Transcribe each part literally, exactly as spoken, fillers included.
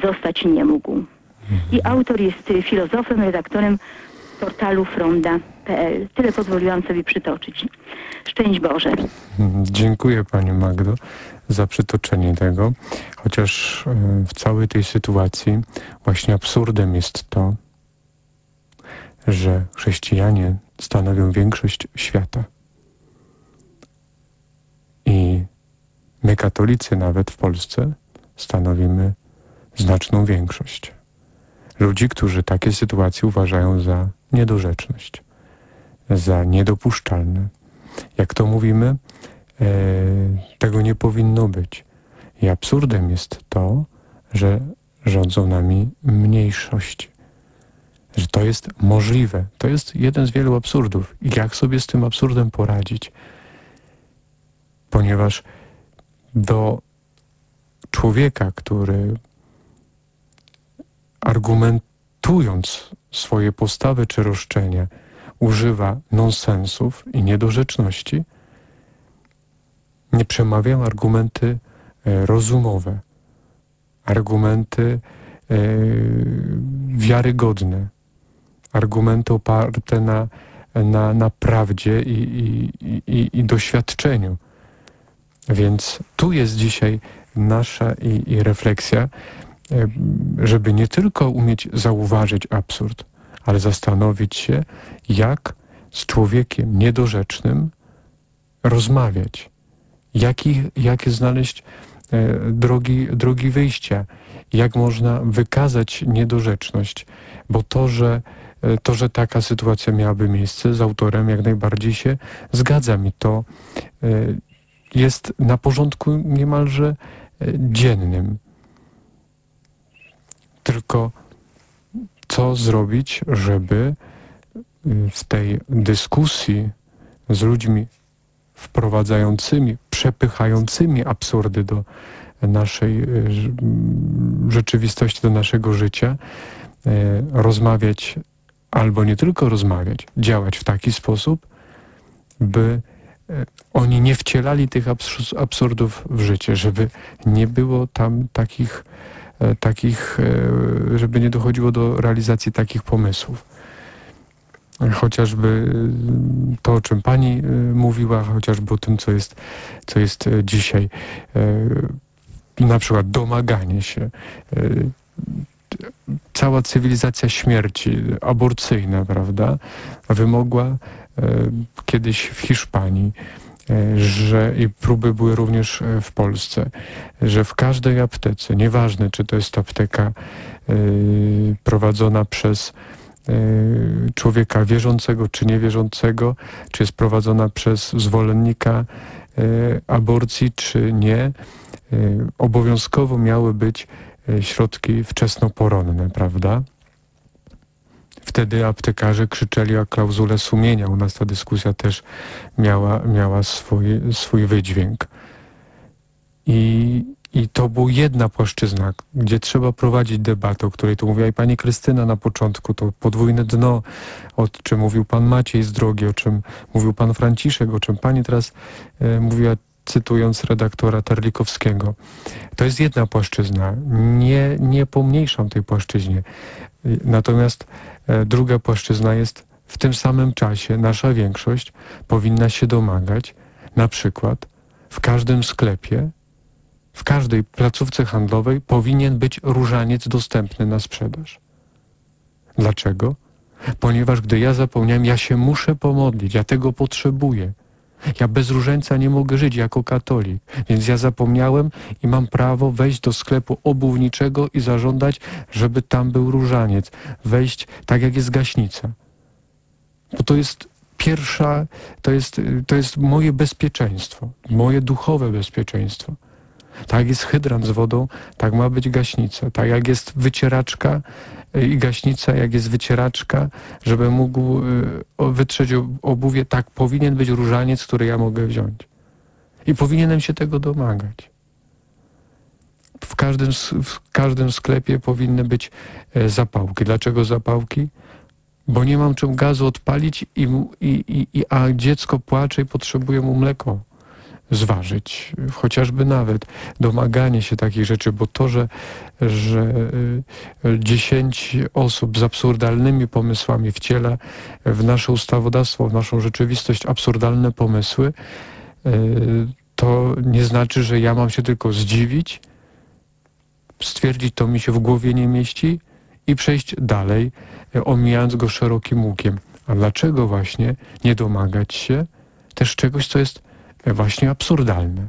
zostać nie mógł. I autor jest filozofem, redaktorem portalu fronda kropka p l. Tyle pozwoliłam sobie przytoczyć. Szczęść Boże. Dziękuję Pani Magdo za przytoczenie tego, chociaż w całej tej sytuacji właśnie absurdem jest to, że chrześcijanie stanowią większość świata. I my, katolicy, nawet w Polsce, stanowimy znaczną większość. Ludzi, którzy takie sytuacje uważają za niedorzeczność, za niedopuszczalne. Jak to mówimy, e, tego nie powinno być. I absurdem jest to, że rządzą nami mniejszości. Że to jest możliwe. To jest jeden z wielu absurdów. I jak sobie z tym absurdem poradzić? Ponieważ do człowieka, który argumentując swoje postawy czy roszczenia używa nonsensów i niedorzeczności, nie przemawiają argumenty e, rozumowe, argumenty e, wiarygodne, argumenty oparte na, na, na prawdzie i, i, i, i doświadczeniu. Więc tu jest dzisiaj nasza i, i refleksja, żeby nie tylko umieć zauważyć absurd, ale zastanowić się, jak z człowiekiem niedorzecznym rozmawiać, jaki, jakie znaleźć e, drogi, drogi wyjścia, jak można wykazać niedorzeczność, bo to, że to, że taka sytuacja miałaby miejsce, z autorem jak najbardziej się zgadzam i to e, jest na porządku niemalże dziennym. Tylko co zrobić, żeby w tej dyskusji z ludźmi wprowadzającymi, przepychającymi absurdy do naszej rzeczywistości, do naszego życia, rozmawiać, albo nie tylko rozmawiać, działać w taki sposób, by oni nie wcielali tych absurdów w życie, żeby nie było tam takich, takich, żeby nie dochodziło do realizacji takich pomysłów. Chociażby to, o czym Pani mówiła, chociażby o tym, co jest, co jest dzisiaj. Na przykład domaganie się. Cała cywilizacja śmierci aborcyjna, prawda, wymogła kiedyś w Hiszpanii, że i próby były również w Polsce, że w każdej aptece, nieważne czy to jest apteka y, prowadzona przez y, człowieka wierzącego czy niewierzącego, czy jest prowadzona przez zwolennika y, aborcji, czy nie, y, obowiązkowo miały być y, środki wczesnoporonne, prawda? Wtedy aptekarze krzyczeli o klauzulę sumienia. U nas ta dyskusja też miała, miała swój, swój wydźwięk. I, I to była jedna płaszczyzna, gdzie trzeba prowadzić debatę, o której tu mówiła i pani Krystyna na początku, to podwójne dno, o czym mówił pan Maciej z Drogi, o czym mówił pan Franciszek, o czym pani teraz e, mówiła, cytując redaktora Terlikowskiego. To jest jedna płaszczyzna. Nie, nie pomniejszam tej płaszczyźnie. Natomiast e, druga płaszczyzna jest, w tym samym czasie nasza większość powinna się domagać, na przykład w każdym sklepie, w każdej placówce handlowej powinien być różaniec dostępny na sprzedaż. Dlaczego? Ponieważ gdy ja zapomniałem, ja się muszę pomodlić, ja tego potrzebuję. Ja bez różańca nie mogę żyć jako katolik, więc ja zapomniałem i mam prawo wejść do sklepu obuwniczego i zażądać, żeby tam był różaniec. Wejść tak jak jest gaśnica. Bo to jest pierwsza, to jest, to jest moje bezpieczeństwo, moje duchowe bezpieczeństwo. Tak jak jest hydrant z wodą, tak ma być gaśnica. Tak jak jest wycieraczka i gaśnica, jak jest wycieraczka, żeby mógł wytrzeć obuwie, tak powinien być różaniec, który ja mogę wziąć. I powinienem się tego domagać. W każdym, w każdym sklepie powinny być zapałki. Dlaczego zapałki? Bo nie mam czym gazu odpalić, i, i, i, a dziecko płacze i potrzebuje mu mleko zważyć. Chociażby nawet domaganie się takich rzeczy, bo to, że, że dziesięć osób z absurdalnymi pomysłami wciela w nasze ustawodawstwo, w naszą rzeczywistość absurdalne pomysły, to nie znaczy, że ja mam się tylko zdziwić, stwierdzić, to mi się w głowie nie mieści i przejść dalej, omijając go szerokim łukiem. A dlaczego właśnie nie domagać się też czegoś, co jest właśnie absurdalne,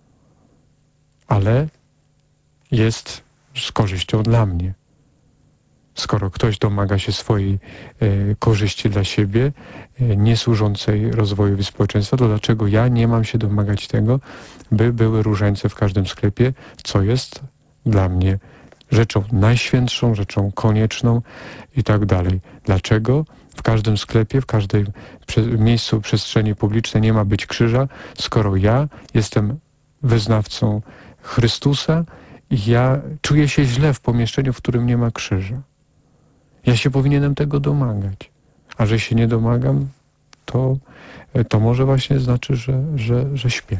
ale jest z korzyścią dla mnie? Skoro ktoś domaga się swojej e, korzyści dla siebie, e, nie służącej rozwojowi społeczeństwa, to dlaczego ja nie mam się domagać tego, by były różańce w każdym sklepie, co jest dla mnie rzeczą najświętszą, rzeczą konieczną i tak dalej. Dlaczego w każdym sklepie, w każdym miejscu przestrzeni publicznej nie ma być krzyża, skoro ja jestem wyznawcą Chrystusa i ja czuję się źle w pomieszczeniu, w którym nie ma krzyża. Ja się powinienem tego domagać. A że się nie domagam, to, to może właśnie znaczy, że, że, że śpię.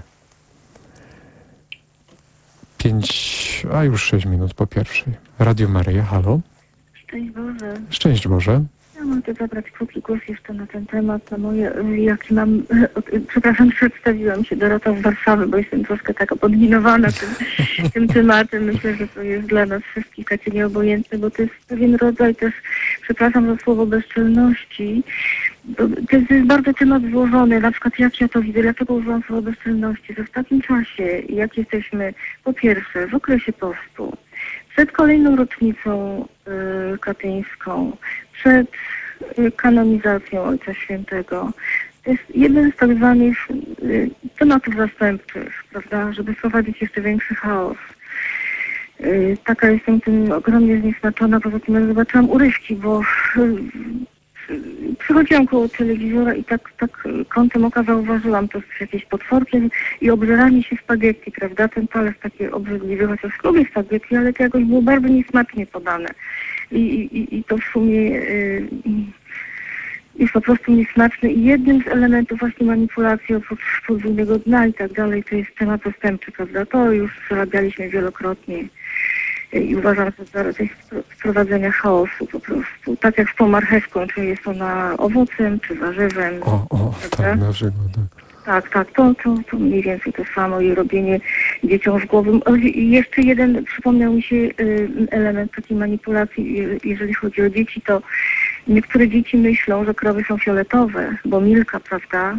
Pięć, a już sześć minut po pierwszej. Radio Maryja, halo. Szczęść Boże. Szczęść Boże. Ja mogę zabrać krótki głos jeszcze na ten temat, na moje, jaki mam, przepraszam, przedstawiłam się, Dorota z Warszawy, bo jestem troszkę taka podminowana tym, tym tematem. Myślę, że to jest dla nas wszystkich takie nieobojętne, bo to jest pewien rodzaj też, przepraszam za słowo, bezczelności. To jest bardzo temat złożony, na przykład jak ja to widzę, dlaczego używam słowa bezczelności, że w takim czasie, jak jesteśmy, po pierwsze, w okresie postu, przed kolejną rocznicą y, katyńską, przed y, kanonizacją Ojca Świętego. To jest jeden z tak zwanych y, tematów zastępczych, prawda, żeby wprowadzić jeszcze większy chaos. Y, taka jestem tym ogromnie zniesmaczona, poza tym jak zobaczyłam urywki, bo y, przychodziłam koło telewizora i tak, tak kątem oka zauważyłam to jakieś potworki i obżeranie się spaghetti, prawda? Ten talerz taki obrzydliwy, chociaż lubię spaghetti, ale to jakoś było bardzo niesmacznie podane. I, i, i to w sumie y, jest po prostu niesmaczne. I jednym z elementów właśnie manipulacji oprócz podwójnego dna i tak dalej, to jest temat zastępczy, prawda? To już przerabialiśmy wielokrotnie. I uważam, że to jest wprowadzenia chaosu po prostu. Tak jak z tą marchewką, czy jest ona owocem, czy warzywem. O, o, tak, na przykład. Tak, tak, to, to, to mniej więcej to samo i robienie dzieciom z głowy. I jeszcze jeden, przypomniał mi się element takiej manipulacji, jeżeli chodzi o dzieci, to niektóre dzieci myślą, że krowy są fioletowe, bo Milka, prawda?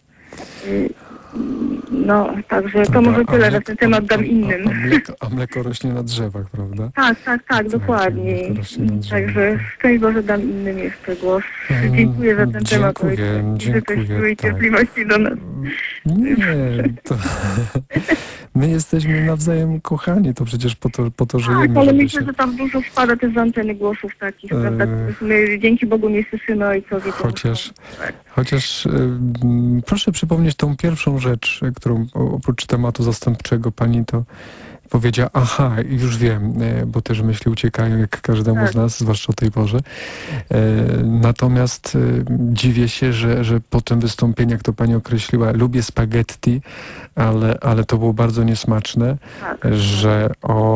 No, także to może tyle, że ten temat dam innym. A, a, mleko, a mleko rośnie na drzewach, prawda? Tak, tak, tak, dokładnie. Także szczęść Boże, dam innym jeszcze głos. Dziękuję za ten temat. Dziękuję, dziękuję. Cierpliwości do nas. Nie, to my jesteśmy nawzajem kochani, to przecież po to, po to żyjemy. Tak, ale myślę, się... że tam dużo spada też z anteny głosów takich, e... prawda? My dzięki Bogu nie słyszymy ojcowie. Chociaż, chociaż e, proszę przypomnieć tą pierwszą rzecz, którą oprócz tematu zastępczego pani to powiedziała, aha, już wiem, bo też myśli uciekają jak każdemu tak. z nas, zwłaszcza o tej porze. Natomiast dziwię się, że, że po tym wystąpieniu, jak to pani określiła, lubię spaghetti, ale, ale to było bardzo niesmaczne, tak. że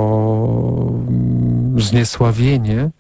o zniesławienie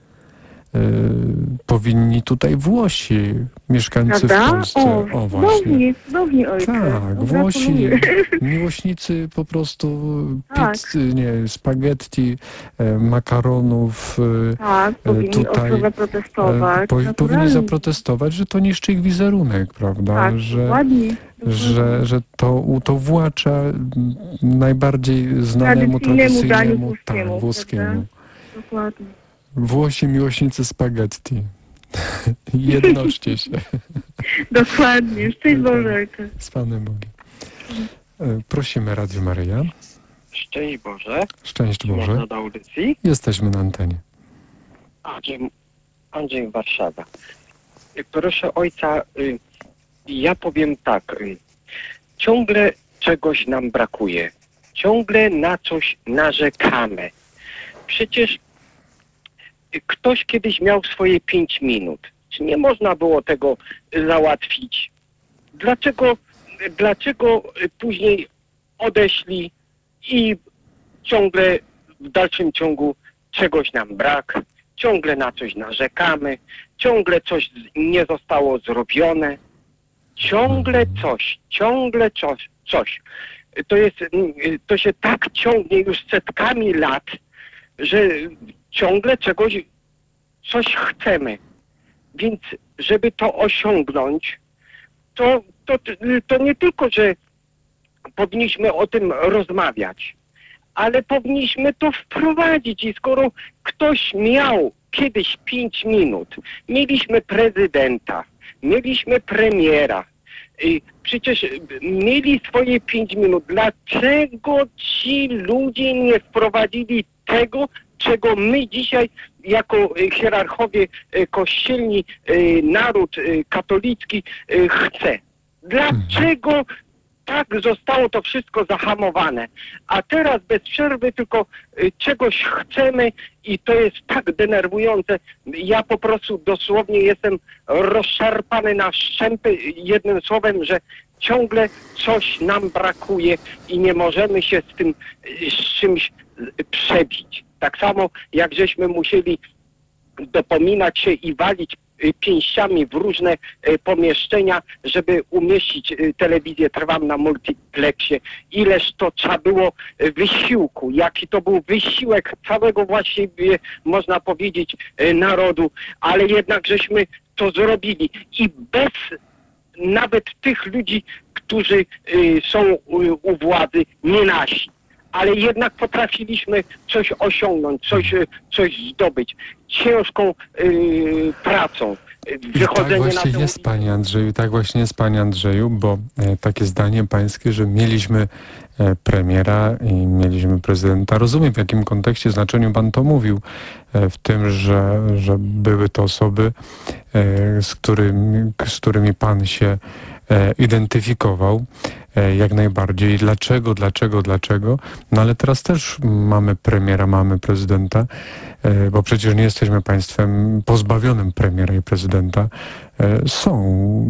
Y, powinni tutaj Włosi, mieszkańcy Prawda? w Polsce. O, o właśnie. Cudownie, cudownie ojcze. Tak, no, Włosi, miłośnicy po prostu tak. pizzy, nie, spaghetti, e, makaronów. Tak, powinni tutaj zaprotestować. Po, powinni zaprotestować, że to niszczy ich wizerunek, prawda? Tak, że, ładnie. że, że to, to włacza najbardziej znanemu, tradycyjnemu, tradycyjnemu tak, włoskiemu. Dokładnie. Włosi miłośnicy spaghetti. Jednoczcie się. Dokładnie. Szczęść Boże. Z Panem Bogiem. Prosimy Radio Maryja. Szczęść Boże. Szczęść Boże. Na audycji. Jesteśmy na antenie. Andrzej, Andrzej Warszawa. Proszę ojca, ja powiem tak. Ciągle czegoś nam brakuje. Ciągle na coś narzekamy. Przecież ktoś kiedyś miał swoje pięć minut. Czy nie można było tego załatwić? Dlaczego, dlaczego później odeszli i ciągle w dalszym ciągu czegoś nam brak, ciągle na coś narzekamy, ciągle coś nie zostało zrobione, ciągle coś, ciągle coś, coś. To jest, to się tak ciągnie już setkami lat, że ciągle czegoś, coś chcemy. Więc żeby to osiągnąć, to, to, to nie tylko, że powinniśmy o tym rozmawiać, ale powinniśmy to wprowadzić. I skoro ktoś miał kiedyś pięć minut, mieliśmy prezydenta, mieliśmy premiera, i przecież mieli swoje pięć minut. Dlaczego ci ludzie nie wprowadzili tego, czego my dzisiaj jako hierarchowie kościelni, naród katolicki chce? Dlaczego tak zostało to wszystko zahamowane? A teraz bez przerwy tylko czegoś chcemy i to jest tak denerwujące. Ja po prostu dosłownie jestem rozszarpany na szczępy, jednym słowem, że ciągle coś nam brakuje i nie możemy się z tym, z czymś przebić. Tak samo jak żeśmy musieli dopominać się i walić pięściami w różne pomieszczenia, żeby umieścić telewizję Trwam na multiplexie. Ileż to trzeba było wysiłku, jaki to był wysiłek całego właściwie, można powiedzieć, narodu, ale jednak żeśmy to zrobili. I bez nawet tych ludzi, którzy są u władzy, nie nasi. Ale jednak potrafiliśmy coś osiągnąć, coś, coś zdobyć. Ciężką yy, pracą. I tak właśnie jest, tę... Panie Andrzeju, tak właśnie jest, Panie Andrzeju, bo e, takie zdanie pańskie, że mieliśmy e, premiera i mieliśmy prezydenta. Rozumiem, w jakim kontekście, znaczeniu pan to mówił, e, w tym, że, że były to osoby, e, z, którymi, z którymi pan się e, identyfikował. Jak najbardziej. Dlaczego, dlaczego, dlaczego? No ale teraz też mamy premiera, mamy prezydenta, bo przecież nie jesteśmy państwem pozbawionym premiera i prezydenta. Są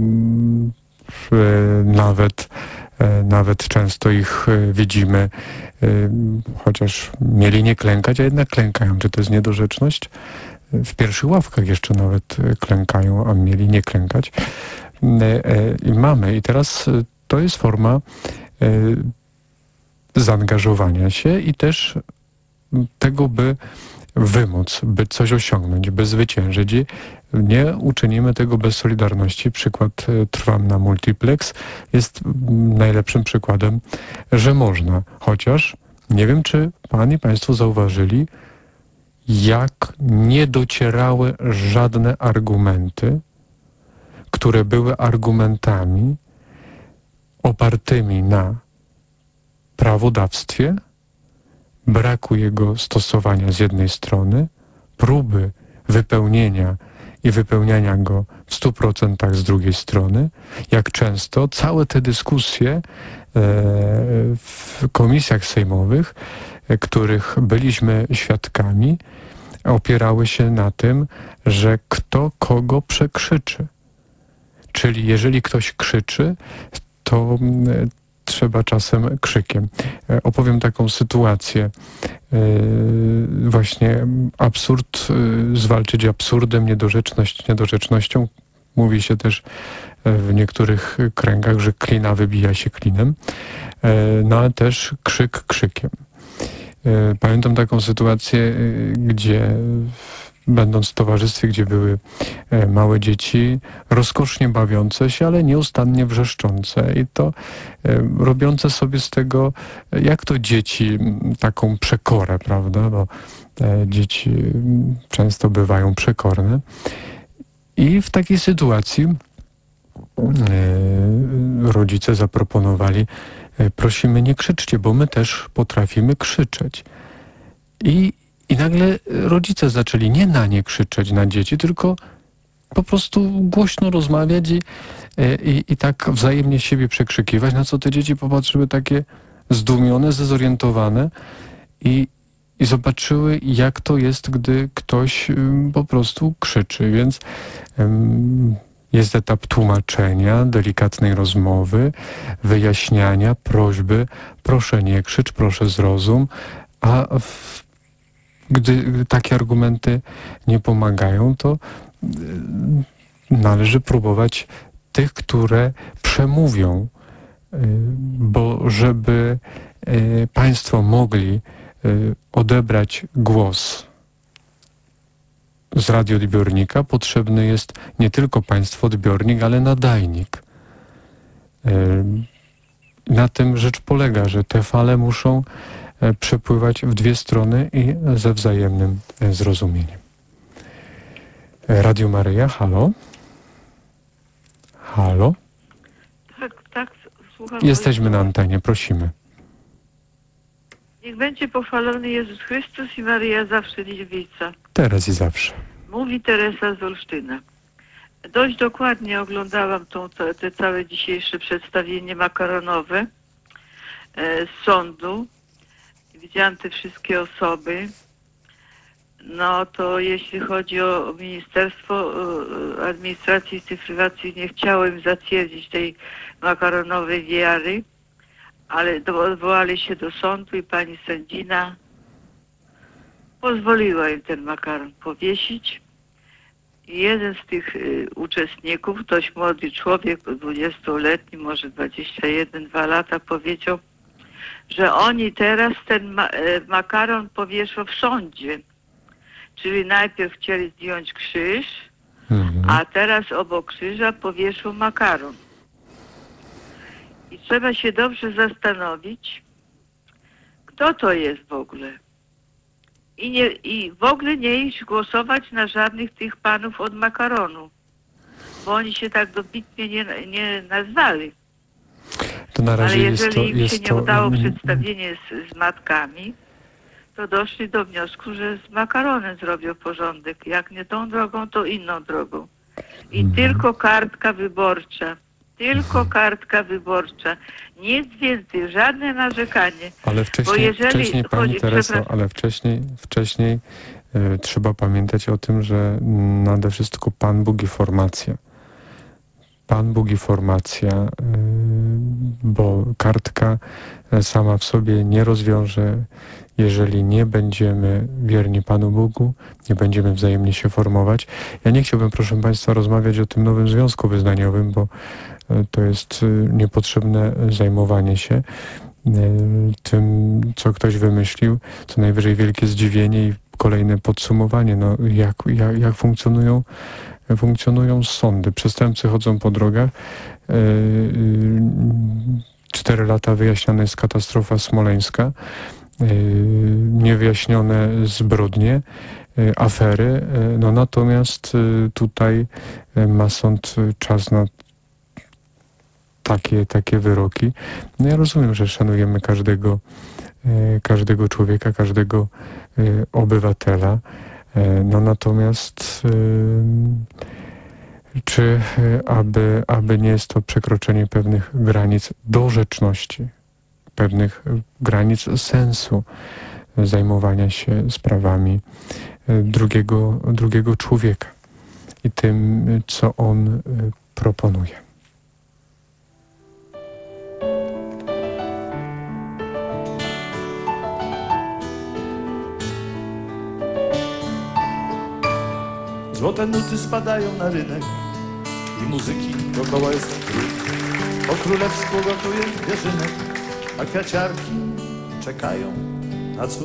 nawet, nawet często ich widzimy, chociaż mieli nie klękać, a jednak klękają. Czy to jest niedorzeczność? W pierwszych ławkach jeszcze nawet klękają, a mieli nie klękać. I mamy. I teraz to jest forma y, zaangażowania się i też tego, by wymóc, by coś osiągnąć, by zwyciężyć. Nie uczynimy tego bez solidarności. Przykład y, Trwam na multiplex jest najlepszym przykładem, że można. Chociaż nie wiem, czy pan i państwo zauważyli, jak nie docierały żadne argumenty, które były argumentami opartymi na prawodawstwie, braku jego stosowania z jednej strony, próby wypełnienia i wypełniania go w stu procentach z drugiej strony. Jak często całe te dyskusje e, w komisjach sejmowych, e, których byliśmy świadkami, opierały się na tym, że kto kogo przekrzyczy. Czyli jeżeli ktoś krzyczy, to trzeba czasem krzykiem. Opowiem taką sytuację. Właśnie absurd, zwalczyć absurdem, niedorzeczność niedorzecznością. Mówi się też w niektórych kręgach, że klina wybija się klinem, no ale też krzyk krzykiem. Pamiętam taką sytuację, gdzie będąc w towarzystwie, gdzie były małe dzieci, rozkosznie bawiące się, ale nieustannie wrzeszczące i to robiące sobie z tego, jak to dzieci, taką przekorę, prawda, bo dzieci często bywają przekorne. I w takiej sytuacji rodzice zaproponowali: prosimy, nie krzyczcie, bo my też potrafimy krzyczeć. I I nagle rodzice zaczęli nie na nie krzyczeć, na dzieci, tylko po prostu głośno rozmawiać i, i, i tak wzajemnie siebie przekrzykiwać, na co te dzieci popatrzyły takie zdumione, zdezorientowane i, i zobaczyły, jak to jest, gdy ktoś um, po prostu krzyczy. Więc um, Jest etap tłumaczenia, delikatnej rozmowy, wyjaśniania, prośby, proszę nie krzycz, proszę zrozum, a w, gdy takie argumenty nie pomagają, to y, należy próbować tych, które przemówią, y, bo żeby y, państwo mogli y, odebrać głos z radioodbiornika, potrzebny jest nie tylko państwo odbiornik, ale nadajnik. Na tym rzecz polega, że te fale muszą przepływać w dwie strony i ze wzajemnym zrozumieniem. Radio Maryja, halo? Halo? Tak, tak, słucham. Jesteśmy na antenie, prosimy. Niech będzie pochwalony Jezus Chrystus i Maryja zawsze dziewica. Teraz i zawsze. Mówi Teresa z Olsztyna. Dość dokładnie oglądałam tą, te, te całe dzisiejsze przedstawienie makaronowe e, z sądu. Widziałam te wszystkie osoby. No to jeśli chodzi o Ministerstwo e, Administracji i Cyfryzacji, nie chciało im zatwierdzić tej makaronowej wiary, ale odwołali się do sądu i pani sędzina pozwoliła im ten makaron powiesić. I jeden z tych y, uczestników, dość młody człowiek, dwudziestoletni, może dwadzieścia jeden, dwa lata, powiedział, że oni teraz ten ma y, makaron powieszą w sądzie. Czyli najpierw chcieli zdjąć krzyż, mhm. a teraz obok krzyża powieszą makaron. I trzeba się dobrze zastanowić, kto to jest w ogóle. I, nie, I w ogóle nie iść głosować na żadnych tych panów od makaronu, bo oni się tak dobitnie nie, nie nazwali. To na razie ale jeżeli jest to, im jest się nie to... udało przedstawienie z, z matkami, to doszli do wniosku, że z makaronem zrobią porządek. Jak nie tą drogą, to inną drogą. I mhm. tylko kartka wyborcza. Tylko kartka wyborcza. Nic więcej, żadne narzekanie. Ale wcześniej, bo jeżeli wcześniej Pani chodzi, Tereso, ale wcześniej, wcześniej y, trzeba pamiętać o tym, że nade wszystko Pan Bóg i formacja. Pan Bóg i formacja, y, bo kartka sama w sobie nie rozwiąże, jeżeli nie będziemy wierni Panu Bogu, nie będziemy wzajemnie się formować. Ja nie chciałbym, proszę Państwa, rozmawiać o tym nowym związku wyznaniowym, bo to jest niepotrzebne zajmowanie się tym, co ktoś wymyślił, co najwyżej wielkie zdziwienie i kolejne podsumowanie, no, jak, jak, jak funkcjonują, funkcjonują sądy. Przestępcy chodzą po drogach. Cztery lata wyjaśniana jest katastrofa smoleńska, niewyjaśnione zbrodnie, afery, no natomiast tutaj ma sąd czas na takie, takie wyroki. No ja rozumiem, że szanujemy każdego, każdego człowieka, każdego obywatela, no natomiast czy aby, aby nie jest to przekroczenie pewnych granic dorzeczności, pewnych granic sensu zajmowania się sprawami drugiego, drugiego człowieka i tym, co on proponuje. Złote nuty spadają na rynek i muzyki dookoła jest trud. Po królewsku gotuje wierzynek, a kwiaciarki czekają na cud.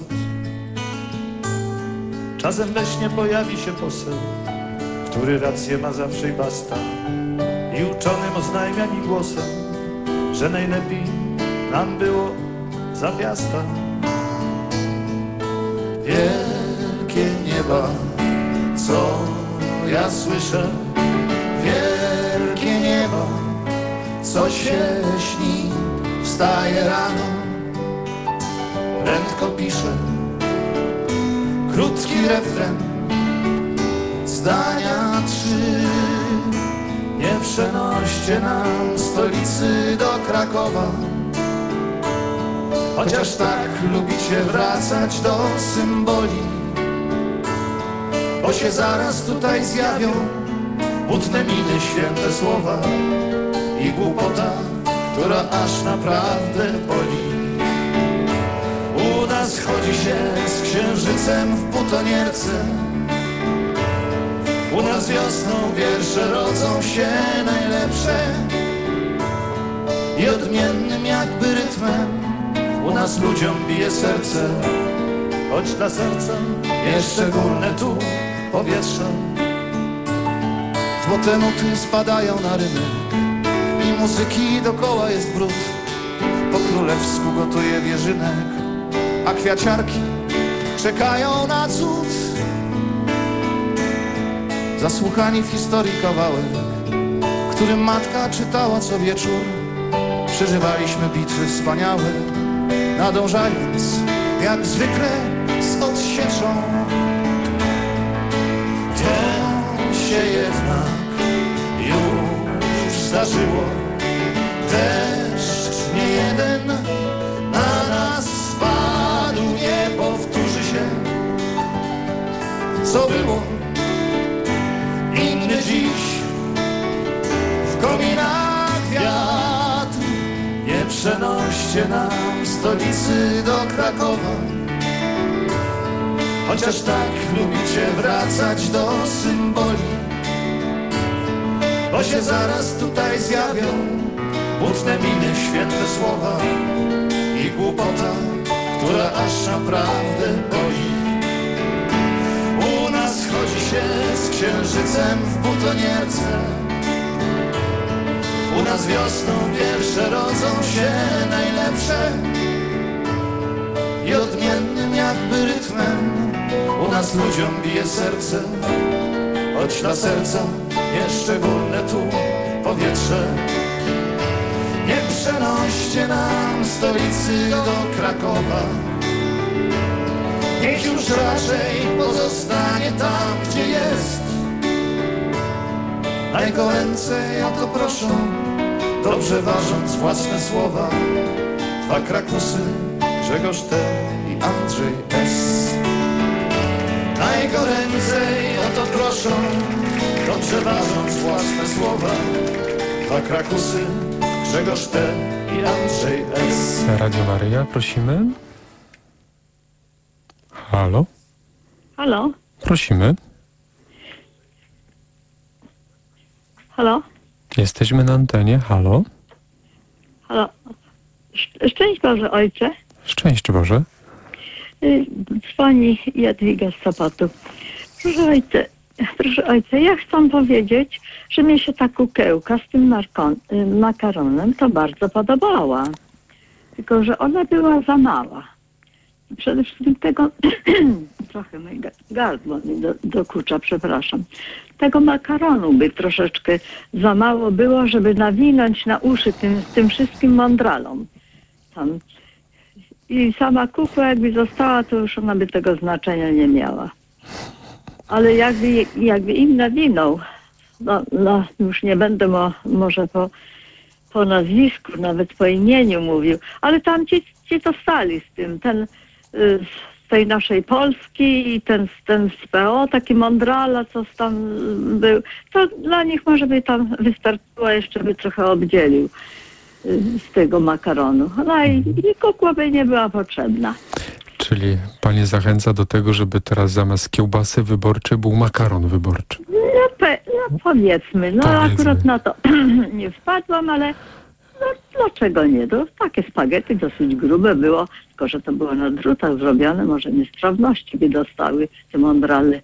Czasem we śnie pojawi się poseł, który rację ma zawsze i basta, i uczonym oznajmia mi głosem, że najlepiej nam było za piasta. Wielkie nieba, co ja słyszę, wielkie niebo, co się śni, wstaje rano, prędko piszę krótki refren, zdania trzy. Nie przenoście nam stolicy do Krakowa, chociaż tak lubicie wracać do symboli, bo się zaraz tutaj zjawią butne miny, święte słowa i głupota, która aż naprawdę boli. U nas chodzi się z księżycem w butonierce. U nas wiosną wiersze rodzą się najlepsze i odmiennym jakby rytmem u nas ludziom bije serce, choć dla serca jeszcze górne tu powietrze. Złote nuty spadają na rynek i muzyki dokoła jest brud. Po królewsku gotuje wierzynek, a kwiaciarki czekają na cud. Zasłuchani w historii kawałek, którym matka czytała co wieczór. Przeżywaliśmy bitwy wspaniałe, nadążając jak zwykle z odsieczą. To się jednak już zdarzyło. Deszcz nie jeden na nas spadł, nie powtórzy się, co było. Inny dziś w kominach wiatr. Nie przenoście nam stolicy do Krakowa, chociaż tak lubicie wracać do symboli, bo się zaraz tutaj zjawią butne miny, święte słowa i głupota, która aż naprawdę boli. U nas chodzi się z księżycem w butonierce. U nas wiosną wiersze rodzą się najlepsze i odmiennym jakby rytmem u nas ludziom bije serce, choć dla serca jeszcze górne tu powietrze. Nie przenoście nam stolicy do Krakowa, niech już raczej pozostanie tam, gdzie jest. Na jego ręce o to proszą, dobrze ważąc własne słowa, dwa Krakusy, Grzegorz T. i Andrzej S. Na jego ręce o to proszą, dobrze ważąc własne słowa, dwa Krakusy, Grzegorz T. i Andrzej S. Radio Maryja, prosimy. Halo? Halo? Prosimy. Halo? Jesteśmy na antenie. Halo? Halo? Sz- Szczęść Boże, ojcze. Szczęść Boże. Y, Dzwoni Jadwiga z Sopotu. Proszę ojca, proszę ojca, ja chcę powiedzieć, że mnie się ta kukełka z tym markon, y, makaronem to bardzo podobała. Tylko że ona była za mała. Przede wszystkim tego, trochę moje gardło mi do, dokucza, przepraszam. Tego makaronu by troszeczkę za mało było, żeby nawinąć na uszy tym, tym wszystkim mądralom. Tam. I sama kukła jakby została, to już ona by tego znaczenia nie miała. Ale jakby, jakby im nawinął, no, no już nie będę mo, może po, po nazwisku, nawet po imieniu mówił, ale tam ci, ci to stali z tym, ten z tej naszej Polski i ten, ten z P O, taki mądrala, co tam był, to dla nich może by tam wystarczyło, jeszcze by trochę obdzielił z tego makaronu. No i, i kukła by nie była potrzebna. Czyli pani zachęca do tego, żeby teraz zamiast kiełbasy wyborczej był makaron wyborczy. No, pe, no powiedzmy, no Powiedzmy. akurat na to nie wpadłam, ale no, dlaczego nie? To takie spaghetti dosyć grube było, tylko że to było na drutach zrobione, może niesprawności by dostały te mądrale.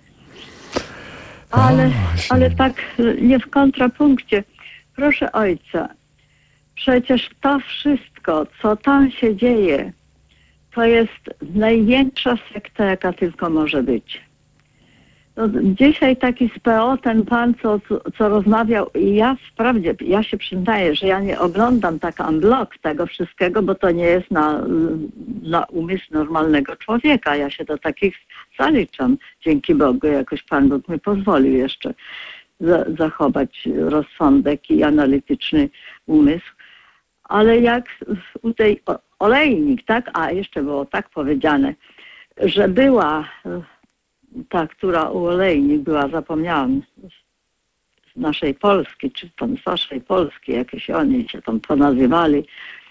Ale, O, właśnie. ale tak nie w kontrapunkcie. Proszę ojca, przecież to wszystko, co tam się dzieje, to jest największa sekta, jaka tylko może być. No, dzisiaj taki z P O, ten pan, co, co, co rozmawiał, i ja wprawdzie, ja się przyznaję, że ja nie oglądam tak en bloc tego wszystkiego, bo to nie jest na, na umysł normalnego człowieka. Ja się do takich zaliczam. Dzięki Bogu, jakoś Pan Bóg mi pozwolił jeszcze za, zachować rozsądek i analityczny umysł. Ale jak u tej olejnik, tak? A jeszcze było tak powiedziane, że była ta, która u olejnik była, zapomniałam, naszej Polski, czy tam z waszej Polski, jakieś oni się tam ponazywali.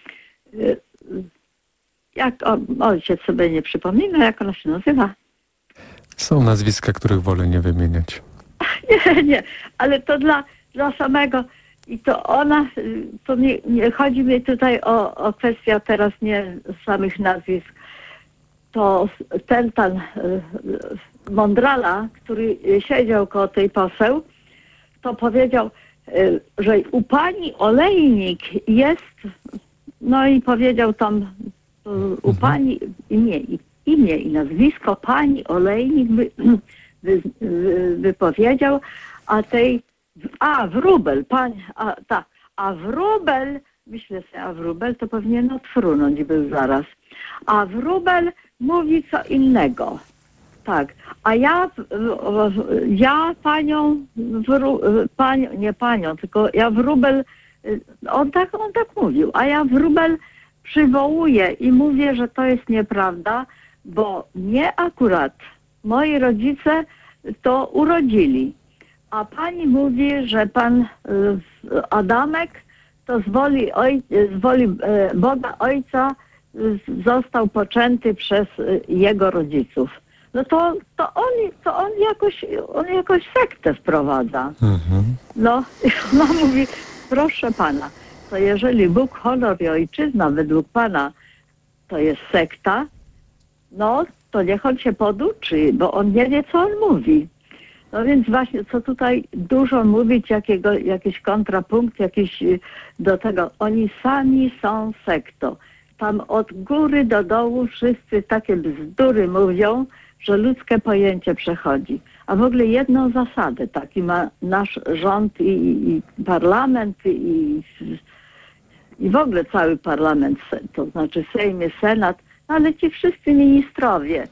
Jak on, ojciec sobie nie przypomina, jak ona się nazywa? Są nazwiska, których wolę nie wymieniać. Nie, nie, ale to dla, dla samego i to ona, to nie, nie chodzi mi tutaj o, o kwestię teraz nie samych nazwisk, to ten pan Mądrala, który siedział koło tej poseł, to powiedział, że u pani Olejnik jest, no i powiedział tam u pani imię, imię i nazwisko pani Olejnik wy, wy, wy, wypowiedział, a tej, a Wróbel, pani, a tak, a Wróbel, myślę sobie, a Wróbel to powinien odfrunąć był zaraz, a Wróbel mówi co innego. Tak, a ja, ja panią, wró, panią, nie panią, tylko ja Wróbel, on tak, on tak mówił, a ja Wróbel przywołuję i mówię, że to jest nieprawda, bo mnie akurat moi rodzice to urodzili, a pani mówi, że pan Adamek to z woli, oj, z woli Boga Ojca został poczęty przez jego rodziców. No to, to, on, to on, jakoś, on jakoś sektę wprowadza. Mhm. No, i ona mówi, proszę pana, to jeżeli Bóg, honor i ojczyzna według pana to jest sekta, no to niech on się poduczy, bo on nie wie, co on mówi. No więc właśnie, co tutaj dużo mówić, jakiego, jakiś kontrapunkt, jakiś do tego. Oni sami są sektą. Tam od góry do dołu wszyscy takie bzdury mówią, że ludzkie pojęcie przechodzi. A w ogóle jedną zasadę, taki ma nasz rząd i, i parlament i, i w ogóle cały parlament, to znaczy Sejmie, Senat, ale ci wszyscy ministrowie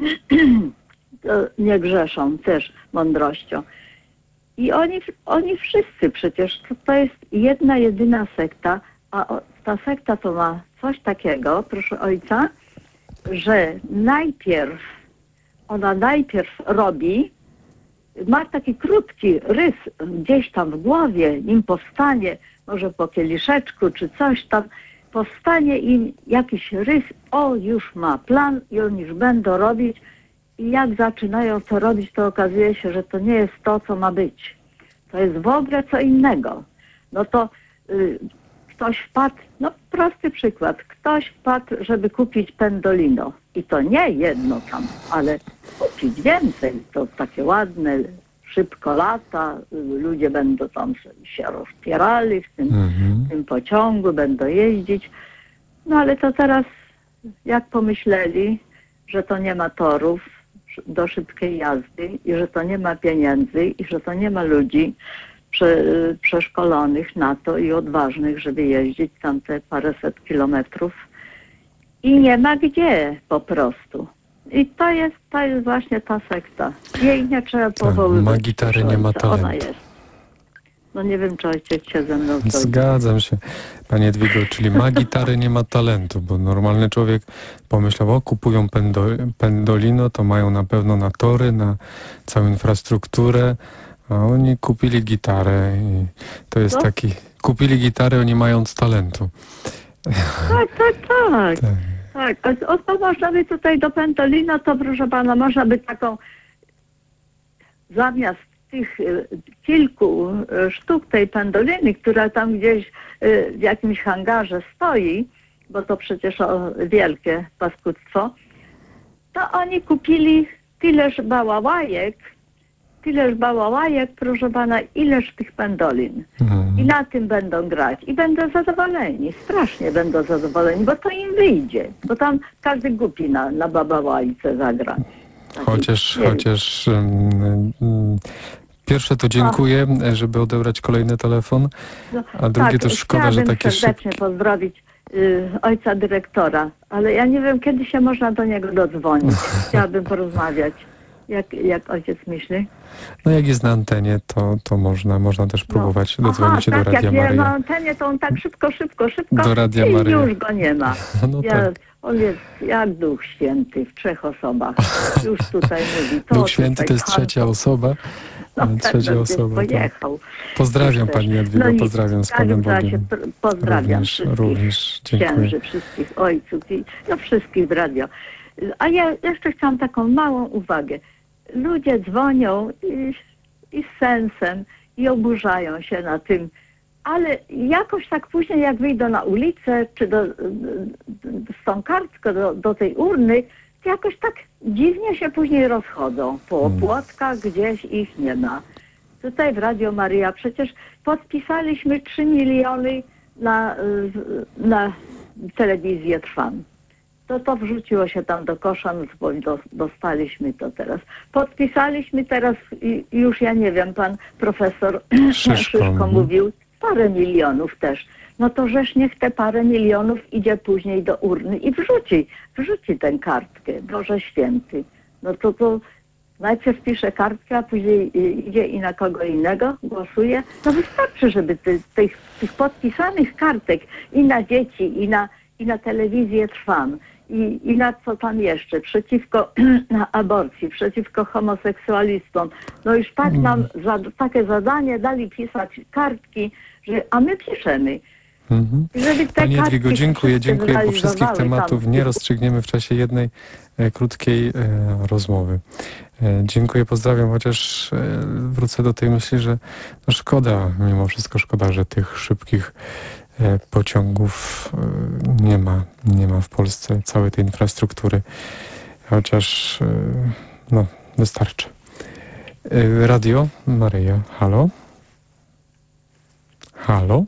nie grzeszą też mądrością. I oni, oni wszyscy przecież, to, to jest jedna, jedyna sekta, a ta sekta to ma coś takiego, proszę ojca, że najpierw, ona najpierw robi, ma taki krótki rys gdzieś tam w głowie, nim powstanie, może po kieliszeczku czy coś tam, powstanie im jakiś rys, o już ma plan i oni już będą robić i jak zaczynają to robić, to okazuje się, że to nie jest to, co ma być. To jest w ogóle co innego. No to y, ktoś wpadł, no prosty przykład, ktoś wpadł, żeby kupić pendolino i to nie jedno tam, ale kupić więcej, to takie ładne, szybko lata, ludzie będą tam się rozpierali w tym, Mhm. w tym pociągu, będą jeździć. No ale to teraz, jak pomyśleli, że to nie ma torów do szybkiej jazdy i że to nie ma pieniędzy i że to nie ma ludzi prze, przeszkolonych na to i odważnych, żeby jeździć tam te paręset kilometrów i nie ma gdzie po prostu. I to jest, to jest właśnie ta sekta. Jej nie trzeba powoływać. Ma gitarę, nie ma talentu. Ona jest. No nie wiem, czy ojciec się ze mną zgodzi. Zgadzam się, panie Edwigo, czyli ma gitarę, nie ma talentu, bo normalny człowiek pomyślał, o kupują pendo, pendolino, to mają na pewno na tory, na całą infrastrukturę, a oni kupili gitarę i to jest Co? taki, kupili gitarę, oni mając talentu. Tak, tak, tak. Tak. Tak, o to można by tutaj do pendolino, to proszę pana, można by taką zamiast tych y, kilku y, sztuk tej pendoliny, która tam gdzieś y, w jakimś hangarze stoi, bo to przecież o, wielkie paskudztwo, to oni kupili tyleż bałałajek, tyleż bałałajek, proszę pana, ileż tych pendolin. Mhm. I na tym będą grać. I będą zadowoleni. Strasznie będą zadowoleni, bo to im wyjdzie. Bo tam każdy głupi na, na babałajce zagra. Taki, Chociaż, nie wiem. chociaż um, um, pierwsze to dziękuję, żeby odebrać kolejny telefon, No, a drugie tak, to szkoda, że chciałabym takie serdecznie szybkie. pozdrowić y, ojca dyrektora, ale ja nie wiem, kiedy się można do niego dodzwonić. Chciałabym porozmawiać. Jak, jak ojciec myśli? No jak jest na antenie, to, to można, można też próbować No. dodzwonić się Aha, do tak, Radia jak jest na Maryja. antenie, to on tak szybko, szybko, szybko Do Radia i Maryja. już go nie ma. No Ja, tak. on jest jak Duch Święty w trzech osobach. Już tutaj mówi to. Duch Święty tutaj to jest tamto. trzecia osoba. No, Ale trzecia pewno osoba, gdzieś tak. pojechał. Pozdrawiam Już też. Pani Jadwigo, No nic, pozdrawiam z w każdym Panem razie Bogiem. pr- pozdrawiam Również, wszystkich również dziękuję. księży, wszystkich ojców i no wszystkich w radio. A ja jeszcze chciałam taką małą uwagę. Ludzie dzwonią i, i z sensem i oburzają się na tym, ale jakoś tak później jak wyjdą na ulicę czy do, z tą kartką do, do tej urny, to jakoś tak dziwnie się później rozchodzą. Po Hmm. płotkach gdzieś ich nie ma. Tutaj w Radio Maryja przecież podpisaliśmy trzy miliony na, na telewizję Trwam. To to wrzuciło się tam do kosza, no bo do, dostaliśmy to teraz. Podpisaliśmy teraz, i- już ja nie wiem, pan profesor Szyszko, Szyszko mhm. mówił, parę milionów też. No to żeż niech te parę milionów idzie później do urny i wrzuci, wrzuci tę kartkę, Boże Święty. No to to najpierw pisze kartkę, a później y, idzie i na kogo innego głosuje. No wystarczy, żeby ty, tych, tych podpisanych kartek i na dzieci, i na, i na telewizję Trwam, i, i na co tam jeszcze, przeciwko aborcji, przeciwko homoseksualistom. No już tak nam za, takie zadanie dali pisać kartki, że, a my piszemy. Mhm. Żeby te Pani Jadwigo, kartki dziękuję, wszystkie dziękuję, bo wszystkich zrealizowały tematów tam. nie rozstrzygniemy w czasie jednej e, krótkiej e, rozmowy. E, dziękuję, pozdrawiam, chociaż e, wrócę do tej myśli, że no szkoda, mimo wszystko szkoda, że tych szybkich e, pociągów e, nie ma, nie ma w Polsce, całej tej infrastruktury, chociaż e, no, wystarczy. E, Radio Maryja, halo? Halo?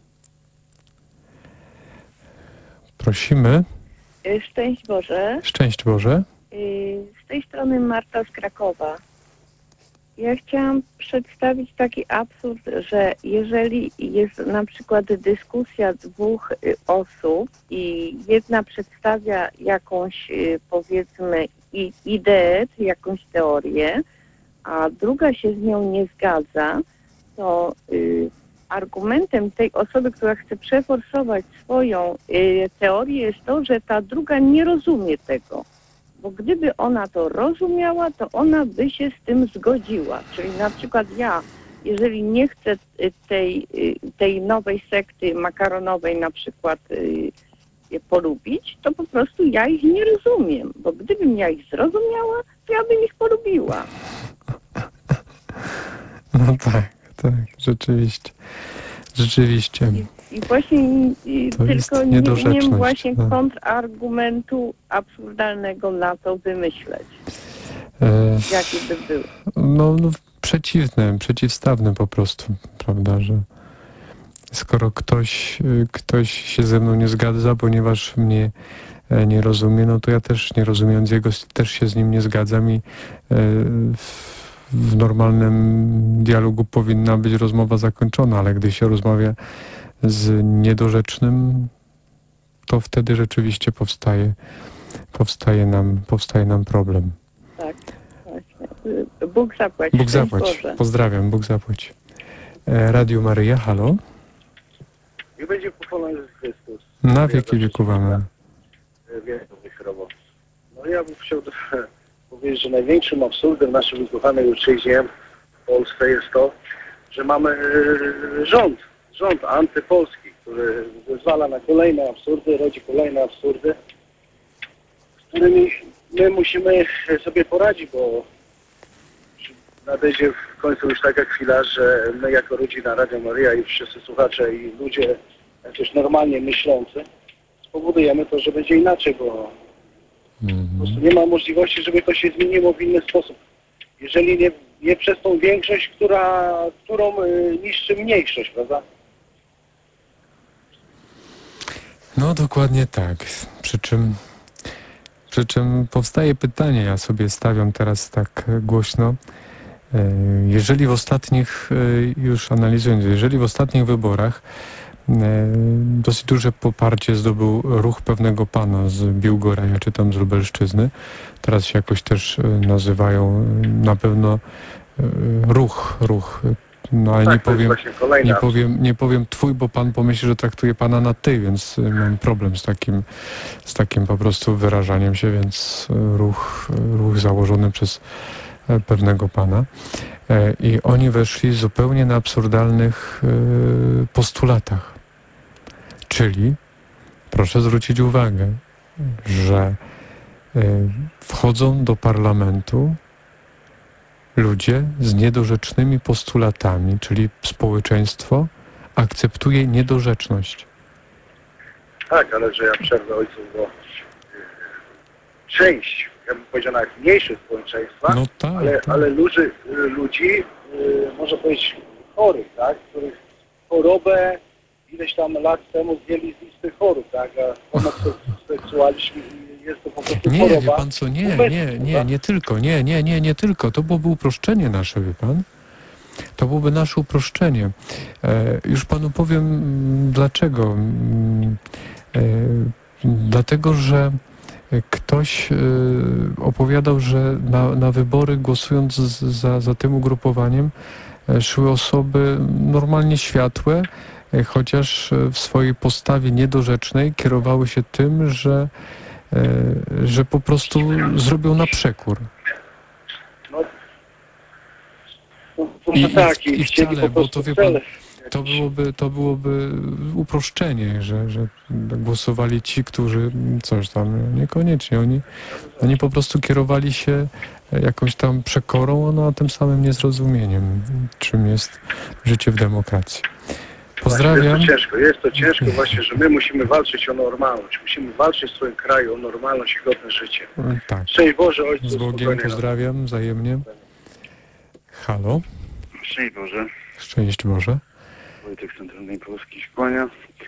Prosimy. Szczęść Boże. Szczęść Boże. Z tej strony Marta z Krakowa. Ja chciałam przedstawić taki absurd, że jeżeli jest na przykład dyskusja dwóch y, osób i jedna przedstawia jakąś, y, powiedzmy, i, ideę, czy jakąś teorię, a druga się z nią nie zgadza, to y, argumentem tej osoby, która chce przeforsować swoją y, teorię, jest to, że ta druga nie rozumie tego. Bo gdyby ona to rozumiała, to ona by się z tym zgodziła. Czyli na przykład ja, jeżeli nie chcę y, tej, y, tej nowej sekty makaronowej na przykład y, je polubić, to po prostu ja ich nie rozumiem. Bo gdybym ja ich zrozumiała, to ja bym ich polubiła. No tak, tak, rzeczywiście. Rzeczywiście. I właśnie i To jest tylko nie umiem niedorzeczność, właśnie tak. kontrargumentu absurdalnego na to wymyśleć. E, Jaki by był? no, no przeciwne, przeciwstawne po prostu, prawda, że skoro ktoś, y, ktoś się ze mną nie zgadza, ponieważ mnie e, nie rozumie, no to ja też nie rozumiejąc jego, też się z nim nie zgadzam i e, w, w normalnym dialogu powinna być rozmowa zakończona, ale gdy się rozmawia z niedorzecznym, to wtedy rzeczywiście powstaje, powstaje nam, powstaje nam problem. Tak, właśnie. Bóg zapłać. Bóg Szczęść zapłać. Boże. Pozdrawiam, Bóg zapłać. E, Radio Maryja, halo? Nie będzie pochwalony Jezus Chrystus. Na wieki wieków, amen. Wielką chorobą. No ja bym chciał trochę powiedzieć, że największym absurdem w naszej ukochanej ojczyźnie w Polsce jest to, że mamy e, rząd, rząd antypolski, który zezwala na kolejne absurdy, rodzi kolejne absurdy, z którymi my musimy sobie poradzić, bo nadejdzie w końcu już taka chwila, że my jako rodzina Radio Maryja i wszyscy słuchacze i ludzie jakoś normalnie myślący spowodujemy to, że będzie inaczej, bo po prostu nie ma możliwości, żeby to się zmieniło w inny sposób. Jeżeli nie, nie przez tą większość, która, którą y, niszczy mniejszość, prawda? No dokładnie tak. Przy czym, przy czym powstaje pytanie, ja sobie stawiam teraz tak głośno, e, jeżeli w ostatnich, e, już analizując, jeżeli w ostatnich wyborach e, dosyć duże poparcie zdobył ruch pewnego pana z Biłgoraja, czy tam z Lubelszczyzny, teraz się jakoś też e, nazywają e, na pewno e, ruch, ruch, no ale Tak, nie to jest powiem, właśnie kolejna nie absurd. powiem, nie powiem twój, bo pan pomyśli, że traktuje pana na ty, więc y, mam problem z takim, z takim po prostu wyrażaniem się, więc y, ruch, ruch założony przez e, pewnego pana e, i oni weszli zupełnie na absurdalnych e, postulatach. Czyli, proszę zwrócić uwagę, że e, wchodzą do parlamentu ludzie z niedorzecznymi postulatami, czyli społeczeństwo akceptuje niedorzeczność. Tak, ale że ja przerwę ojcu, bo y, część, ja bym powiedział nawet mniejsze społeczeństwa, No tak, ale, tak. ale ludzi, y, ludzi y, można powiedzieć chorych, tak, których chorobę ileś tam lat temu zdjęli z listy chorób, tak, a homoseksualizm jest to po prostu Nie, choroba. wie pan co, nie, nie, nie, nie tylko, nie, nie, nie, nie tylko. To byłoby uproszczenie nasze, wie pan. To byłoby nasze uproszczenie. E, już panu powiem mm, dlaczego. Mm, e, dlatego, że ktoś e, opowiadał, że na, na wybory głosując z, za, za tym ugrupowaniem e, szły osoby normalnie światłe, e, chociaż w swojej postawie niedorzecznej kierowały się tym, że e, że po prostu zrobią na przekór. No, no, to I, tak, i, i chcieli wcale, po bo to prostu wie pan, cele. to byłoby, to byłoby uproszczenie, że, że głosowali ci, którzy coś tam, niekoniecznie, oni, oni po prostu kierowali się jakąś tam przekorą, no a tym samym niezrozumieniem, czym jest życie w demokracji. Pozdrawiam. Jest to ciężko, jest to ciężko właśnie, że my musimy walczyć o normalność, musimy walczyć w swoim kraju o normalność i godne życie. Tak. Szczęść Boże, Ojcu. Z Bogiem, spokojnie. pozdrawiam wzajemnie. Halo, Szczęść Boże. szczęść Boże. Wojtek z Centralnej Polski się kłania.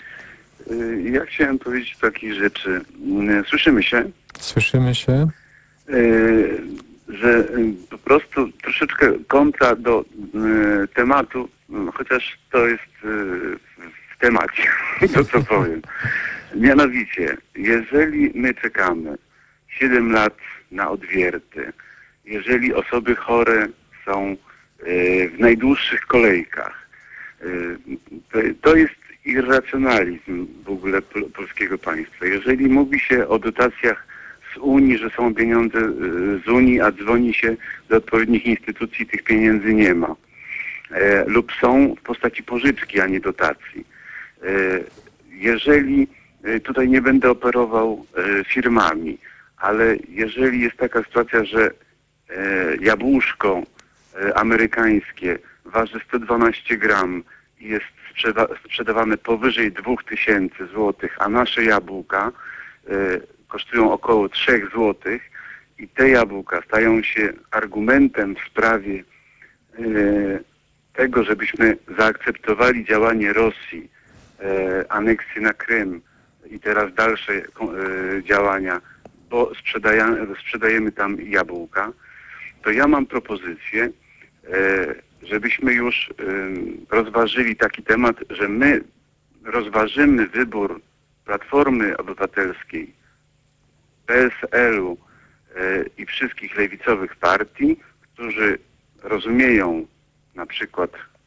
Y, Ja chciałem powiedzieć o takich rzeczy. Y, Słyszymy się, Słyszymy się. y, że y, po prostu troszeczkę kontra do y, tematu, y, chociaż to jest y, w temacie, to co powiem. Mianowicie, jeżeli my czekamy siedem lat na odwierty, jeżeli osoby chore są y, w najdłuższych kolejkach, To, to jest irracjonalizm w ogóle pol, polskiego państwa. Jeżeli mówi się o dotacjach z Unii, że są pieniądze z Unii, a dzwoni się do odpowiednich instytucji, tych pieniędzy nie ma. E, lub są w postaci pożyczki, a nie dotacji. E, jeżeli, e, tutaj nie będę operował e, firmami, ale jeżeli jest taka sytuacja, że e, jabłuszko e, amerykańskie waży sto dwanaście gram i jest sprzeda sprzedawane powyżej dwóch tysięcy złotych, a nasze jabłka y, kosztują około trzech złotych i te jabłka stają się argumentem w sprawie y, tego, żebyśmy zaakceptowali działanie Rosji, y, aneksję na Krym i teraz dalsze y, działania, bo sprzedajemy, sprzedajemy tam jabłka, to ja mam propozycję, y, żebyśmy już y, rozważyli taki temat, że my rozważymy wybór Platformy Obywatelskiej, P S L-u y, i wszystkich lewicowych partii, którzy rozumieją na przykład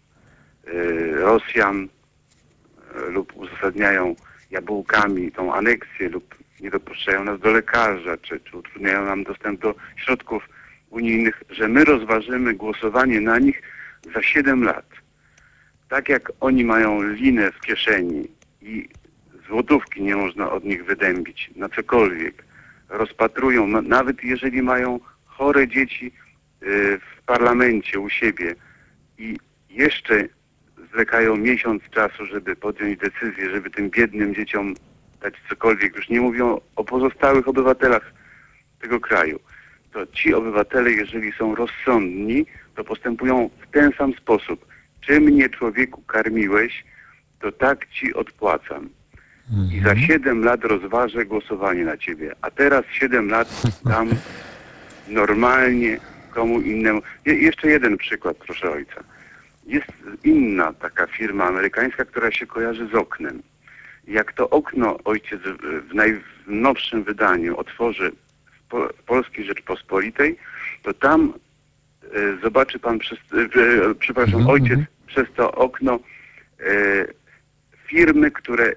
y, Rosjan y, lub uzasadniają jabłkami tą aneksję lub nie dopuszczają nas do lekarza, czy, czy utrudniają nam dostęp do środków unijnych, że my rozważymy głosowanie na nich za siedem lat. Tak jak oni mają linę w kieszeni i złotówki nie można od nich wydębić na cokolwiek, rozpatrują, no, nawet jeżeli mają chore dzieci y, w parlamencie u siebie i jeszcze zwlekają miesiąc czasu, żeby podjąć decyzję, żeby tym biednym dzieciom dać cokolwiek, już nie mówią o pozostałych obywatelach tego kraju, to ci obywatele, jeżeli są rozsądni, to postępują w ten sam sposób. Czy mnie, człowieku, karmiłeś, to tak ci odpłacam. I za siedem lat rozważę głosowanie na ciebie. A teraz siedem lat dam normalnie komu innemu. Je, jeszcze jeden przykład, proszę ojca. Jest inna taka firma amerykańska, która się kojarzy z oknem. Jak to okno ojciec w najnowszym wydaniu otworzy w, po, w Polskiej Rzeczpospolitej, to tam e, zobaczy pan, przez, e, przepraszam, Mhm, ojciec mhm. przez to okno e, firmy, które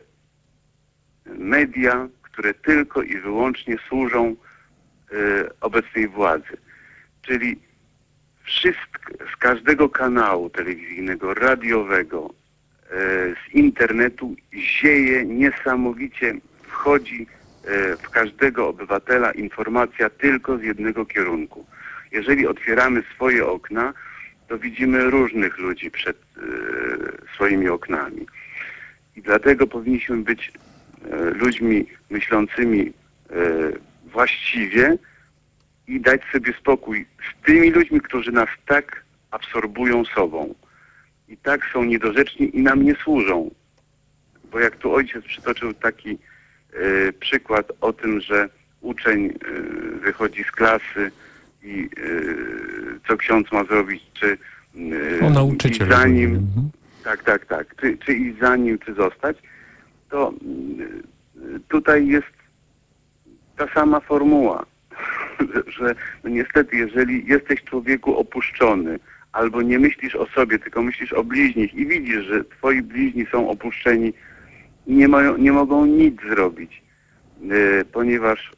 media, które tylko i wyłącznie służą e, obecnej władzy. Czyli wszystko, z każdego kanału telewizyjnego, radiowego, e, z internetu zieje niesamowicie, wchodzi e, w każdego obywatela informacja tylko z jednego kierunku. Jeżeli otwieramy swoje okna, to widzimy różnych ludzi przed e, swoimi oknami. I dlatego powinniśmy być e, ludźmi myślącymi e, właściwie i dać sobie spokój z tymi ludźmi, którzy nas tak absorbują sobą i tak są niedorzeczni i nam nie służą. Bo jak tu ojciec przytoczył taki e, przykład o tym, że uczeń e, wychodzi z klasy i e, co ksiądz ma zrobić, czy e, o nauczyciel. za nim, mhm. tak, tak, tak, czy, czy iść za nim, czy zostać, to e, tutaj jest ta sama formuła. Że no niestety, jeżeli jesteś człowieku opuszczony, albo nie myślisz o sobie, tylko myślisz o bliźnich i widzisz, że twoi bliźni są opuszczeni i nie, mają, nie mogą nic zrobić, yy, ponieważ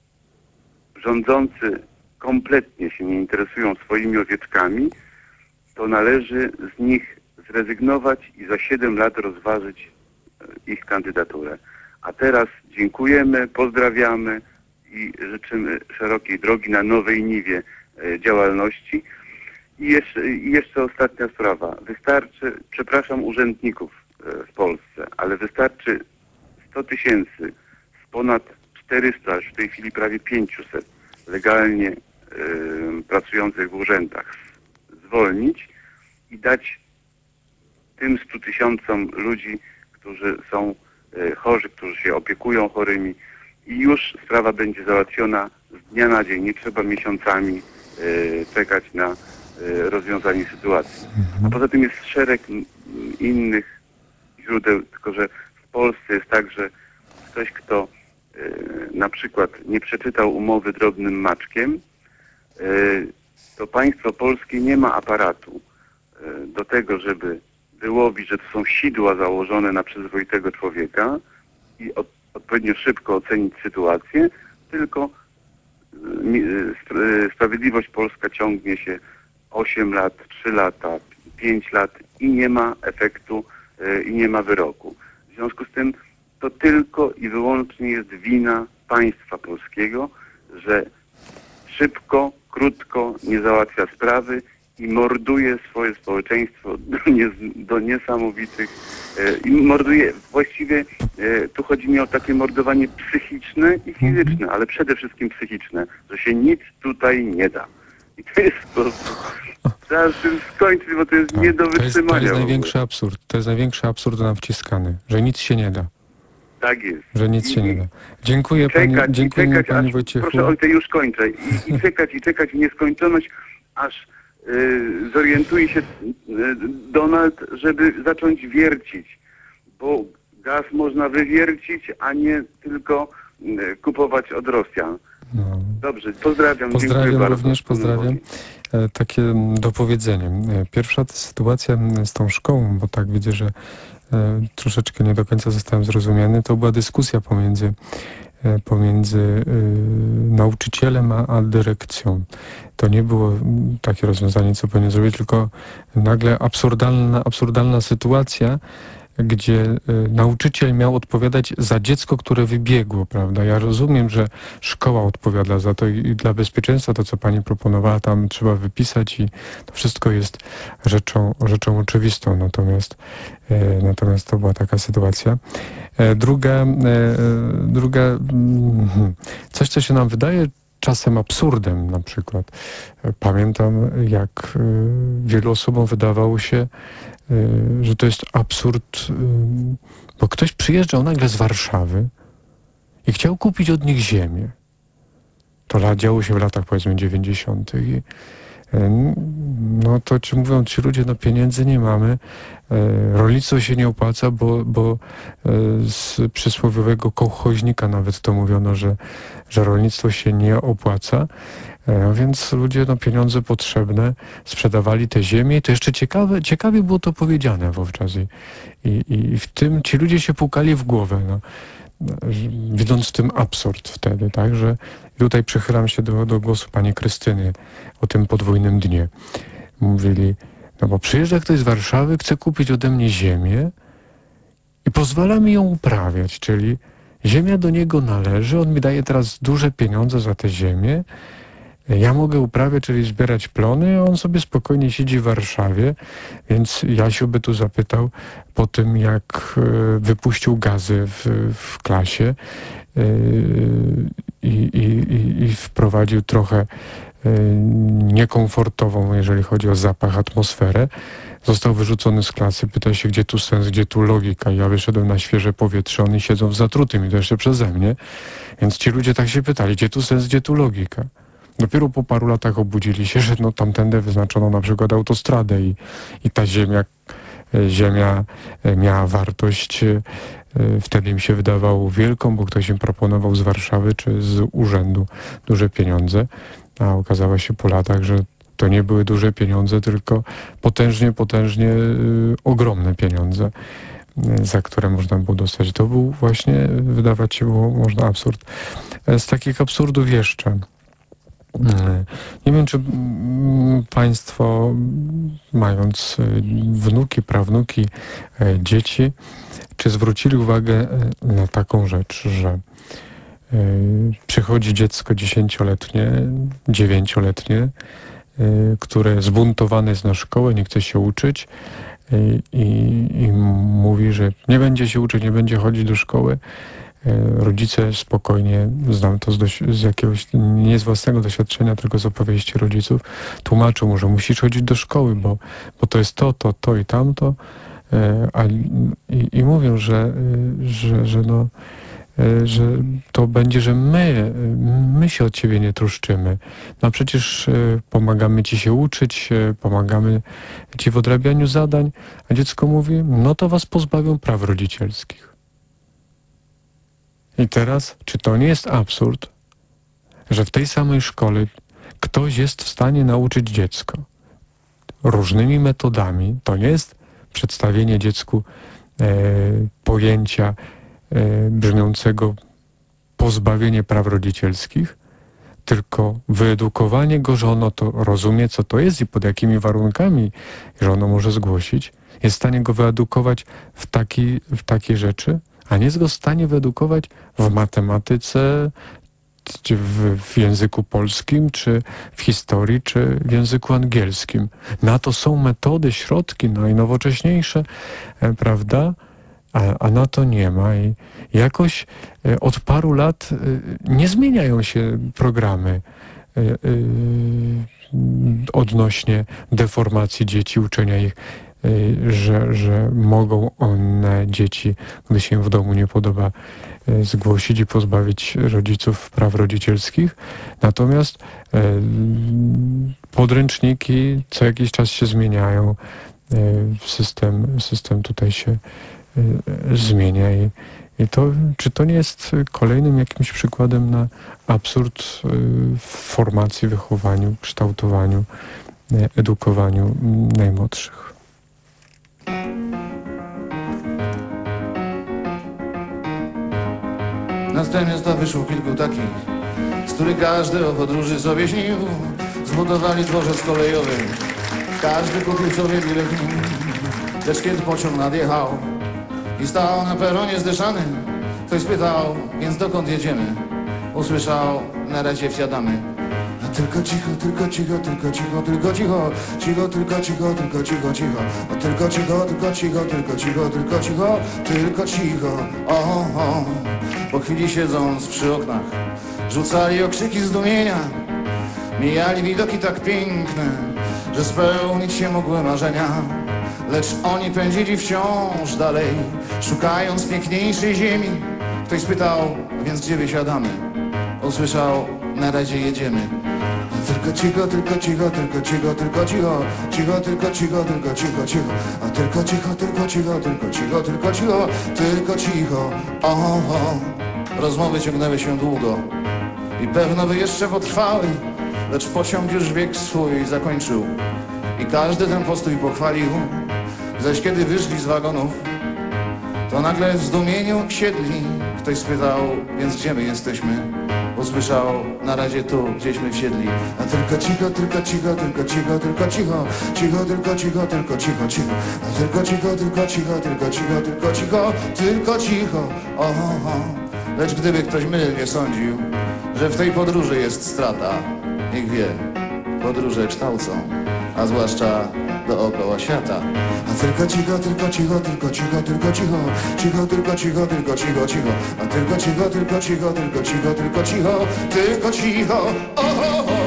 rządzący kompletnie się nie interesują swoimi owieczkami, to należy z nich zrezygnować i za siedem lat rozważyć ich kandydaturę. A teraz dziękujemy, pozdrawiamy i życzymy szerokiej drogi na nowej niwie e, działalności. I jeszcze, I jeszcze ostatnia sprawa. Wystarczy, przepraszam urzędników e, w Polsce, ale wystarczy sto tysięcy z ponad czterystu, aż w tej chwili prawie pięćset legalnie e, pracujących w urzędach zwolnić i dać tym stu tysiącom ludzi, którzy są e, chorzy, którzy się opiekują chorymi, i już sprawa będzie załatwiona z dnia na dzień. Nie trzeba miesiącami e, czekać na e, rozwiązanie sytuacji. A poza tym jest szereg m, innych źródeł, tylko że w Polsce jest tak, że ktoś, kto e, na przykład nie przeczytał umowy drobnym maczkiem, e, to państwo polskie nie ma aparatu e, do tego, żeby wyłowić, że to są sidła założone na przyzwoitego człowieka i od odpowiednio szybko ocenić sytuację, tylko Sprawiedliwość Polska ciągnie się osiem lat, trzy lata, pięć lat i nie ma efektu i nie ma wyroku. W związku z tym to tylko i wyłącznie jest wina państwa polskiego, że szybko, krótko nie załatwia sprawy i morduje swoje społeczeństwo do, nie, do niesamowitych e, i morduje, właściwie e, tu chodzi mi o takie mordowanie psychiczne i fizyczne, ale przede wszystkim psychiczne, że się nic tutaj nie da. I to jest po prostu, trzeba z tym skończyć, bo to jest tak, nie do to wytrzymania. Jest, to jest największy absurd, to jest największy absurd nam wciskany, że nic się nie da. Tak jest. Że nic I, się nie da. Dziękuję czekać, pani, dziękuję czekać, pani aż, Wojciechu. Proszę ojcze, już kończę. I, i czekać, i czekać w nieskończoność, aż y, zorientuje się y, Donald, żeby zacząć wiercić. Bo gaz można wywiercić, a nie tylko y, kupować od Rosjan. No. Dobrze, pozdrawiam. Pozdrawiam dziękuję również, bardzo. pozdrawiam. E, takie dopowiedzenie. E, pierwsza to sytuacja z tą szkołą, bo tak widzę, że e, troszeczkę nie do końca zostałem zrozumiany. To była dyskusja pomiędzy, e, pomiędzy e, nauczycielem a, a dyrekcją. To nie było takie rozwiązanie, co powinien zrobić, tylko nagle absurdalna, absurdalna sytuacja, gdzie y, nauczyciel miał odpowiadać za dziecko, które wybiegło, prawda? Ja rozumiem, że szkoła odpowiada za to i, i dla bezpieczeństwa to, co pani proponowała, tam trzeba wypisać i to wszystko jest rzeczą, rzeczą oczywistą, natomiast, y, natomiast to była taka sytuacja. E, druga, e, druga mm, coś, co się nam wydaje czasem absurdem na przykład. Pamiętam, jak y, wielu osobom wydawało się, że to jest absurd, bo ktoś przyjeżdżał nagle z Warszawy i chciał kupić od nich ziemię. To działo się w latach powiedzmy dziewięćdziesiątych. I, no to ci mówią ci ludzie, no pieniędzy nie mamy, rolnictwo się nie opłaca, bo, bo z przysłowiowego kołchoźnika nawet to mówiono, że, że rolnictwo się nie opłaca. No więc ludzie, no pieniądze potrzebne, sprzedawali te ziemię i to jeszcze ciekawe, ciekawie było to powiedziane wówczas i, i, i w tym ci ludzie się pukali w głowę. No. widząc w tym absurd wtedy, tak, że tutaj przychylam się do, do głosu pani Krystyny o tym podwójnym dnie. Mówili, no bo przyjeżdża ktoś z Warszawy, chce kupić ode mnie ziemię i pozwala mi ją uprawiać, czyli ziemia do niego należy, on mi daje teraz duże pieniądze za tę ziemię, ja mogę uprawiać, czyli zbierać plony, a on sobie spokojnie siedzi w Warszawie, więc Jasiu by tu zapytał po tym, jak wypuścił gazy w, w klasie i, i, i, i wprowadził trochę niekomfortową, jeżeli chodzi o zapach, atmosferę. Został wyrzucony z klasy, pyta się, gdzie tu sens, gdzie tu logika. Ja wyszedłem na świeże powietrze, oni siedzą w zatrutym i to jeszcze przeze mnie. Więc ci ludzie tak się pytali, gdzie tu sens, gdzie tu logika. Dopiero po paru latach obudzili się, że no tamtędy wyznaczono na przykład autostradę i, i ta ziemia, ziemia miała wartość, wtedy im się wydawało wielką, bo ktoś im proponował z Warszawy czy z urzędu duże pieniądze, a okazało się po latach, że to nie były duże pieniądze, tylko potężnie, potężnie y, ogromne pieniądze, y, za które można było dostać. To był właśnie, wydawać się było można absurd. Z takich absurdów jeszcze. Nie wiem, czy Państwo, mając wnuki, prawnuki, dzieci, czy zwrócili uwagę na taką rzecz, że przychodzi dziecko dziesięcioletnie, dziewięcioletnie, które zbuntowane jest na szkołę, nie chce się uczyć i, i mówi, że nie będzie się uczyć, nie będzie chodzić do szkoły. Rodzice spokojnie, znam to z, doś- z jakiegoś, nie z własnego doświadczenia, tylko z opowieści rodziców, tłumaczą mu, że musisz chodzić do szkoły, bo, bo to jest to, to, to i tamto. A, i, i mówią, że, że, że, no, że to będzie, że my, my się od ciebie nie troszczymy. No a przecież pomagamy ci się uczyć, pomagamy ci w odrabianiu zadań, a dziecko mówi, no to was pozbawią praw rodzicielskich. I teraz, czy to nie jest absurd, że w tej samej szkole ktoś jest w stanie nauczyć dziecko różnymi metodami, to nie jest przedstawienie dziecku e, pojęcia e, brzmiącego pozbawienie praw rodzicielskich, tylko wyedukowanie go, że ono to rozumie, co to jest i pod jakimi warunkami, że ono może zgłosić, jest w stanie go wyedukować w, taki, w takiej rzeczy, a nie jest go w stanie wyedukować w matematyce, czy w, w języku polskim, czy w historii, czy w języku angielskim. Na to są metody, środki najnowocześniejsze, e, prawda? A, a na to nie ma. I jakoś e, od paru lat e, nie zmieniają się programy e, e, odnośnie deformacji dzieci, uczenia ich, Że, że mogą one dzieci, gdy się im w domu nie podoba, zgłosić i pozbawić rodziców praw rodzicielskich. Natomiast podręczniki co jakiś czas się zmieniają, system, system tutaj się zmienia i, i to, czy to nie jest kolejnym jakimś przykładem na absurd w formacji, wychowaniu, kształtowaniu, edukowaniu najmłodszych? Na stan miasta wyszło kilku takich, z których każdy o podróży sobie śnił. Zbudowali dworzec kolejowy, każdy kupił sobie bilet w nim. Lecz kiedy pociąg nadjechał i stał na peronie zdyszany, ktoś spytał, więc dokąd jedziemy? Usłyszał, na razie wsiadamy. A tylko cicho, tylko cicho, tylko cicho, tylko cicho, cicho, tylko cicho, tylko cicho, cicho. A tylko cicho, tylko cicho, tylko cicho, tylko cicho, tylko cicho, o, o. Po chwili siedząc przy oknach, rzucali okrzyki zdumienia. Mijali widoki tak piękne, że spełnić się mogły marzenia. Lecz oni pędzili wciąż dalej, szukając piękniejszej ziemi. Ktoś spytał, więc gdzie wysiadamy? Usłyszał, na razie jedziemy. Tylko cicho, tylko cicho, tylko cicho, tylko cicho, cicho, tylko cicho, tylko cicho, cicho. A tylko cicho, tylko cicho, tylko cicho, tylko cicho, tylko cicho, o, o. Rozmowy ciągnęły się długo i pewno by jeszcze potrwały, lecz pociąg już bieg swój zakończył i każdy ten postój pochwalił. Zaś kiedy wyszli z wagonów, to nagle w zdumieniu siedli Ktoś spytał, więc gdzie my jesteśmy? Usłyszał, na razie tu, gdzieśmy wsiedli. A tylko cicho, tylko cicho, tylko cicho, tylko cicho. Cicho, tylko cicho, tylko cicho, cicho. A tylko cicho, tylko cicho, tylko cicho, tylko cicho, tylko cicho. Oho, ho. Lecz gdyby ktoś mylnie sądził, że w tej podróży jest strata, niech wie, podróże kształcą, a zwłaszcza dookoła świata. A tylko cicho, tylko cicho, tylko cicho, tylko cicho. Cicho, tylko cicho, tylko cicho, cicho. A tylko cicho, tylko cicho, tylko cicho, tylko cicho, tylko cicho. Oho, ho.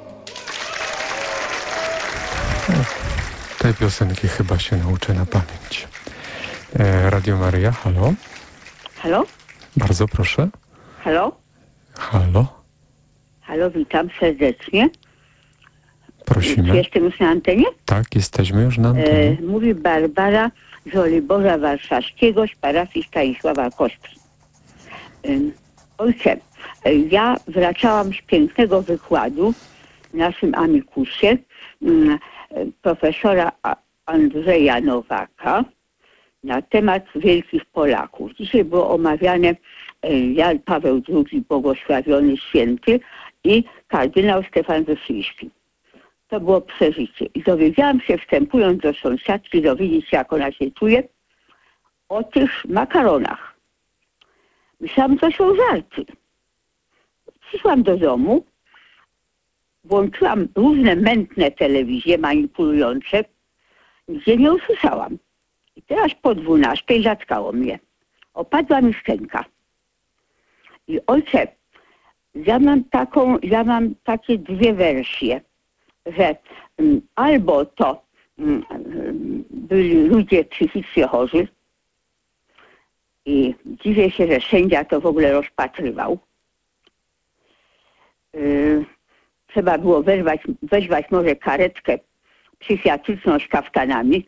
Tej piosenki chyba się nauczę na pamięć. E, Radio Maryja, halo? Halo? Bardzo proszę. Halo? Halo? Halo, witam serdecznie. Prosimy. Czy jestem już na antenie? Tak, jesteśmy już na antenie. E, mówi Barbara z Oliborza Warszawskiego z parafii Stanisława Kostki. E, ojcze, e, ja wracałam z pięknego wykładu w naszym amikusie e, profesora A- Andrzeja Nowaka na temat wielkich Polaków. Dzisiaj było omawiane e, Jan Paweł drugi, błogosławiony święty, i kardynał Stefan Wyszyński. To było przeżycie. I dowiedziałam się, wstępując do sąsiadki, dowiedzieć się, jak ona się czuje, o tych makaronach. Myślałam, to są żarty. Przyszłam do domu, włączyłam różne mętne telewizje manipulujące, gdzie nie usłyszałam. I teraz po dwunastej zatkało mnie. Opadła mi szczęka. I ojcze, ja mam taką, ja mam takie dwie wersje, że um, albo to um, byli ludzie psychicznie chorzy i dziwię się, że sędzia to w ogóle rozpatrywał. Yy, trzeba było wezwać, wezwać może karetkę psychiatryczną z kaftanami,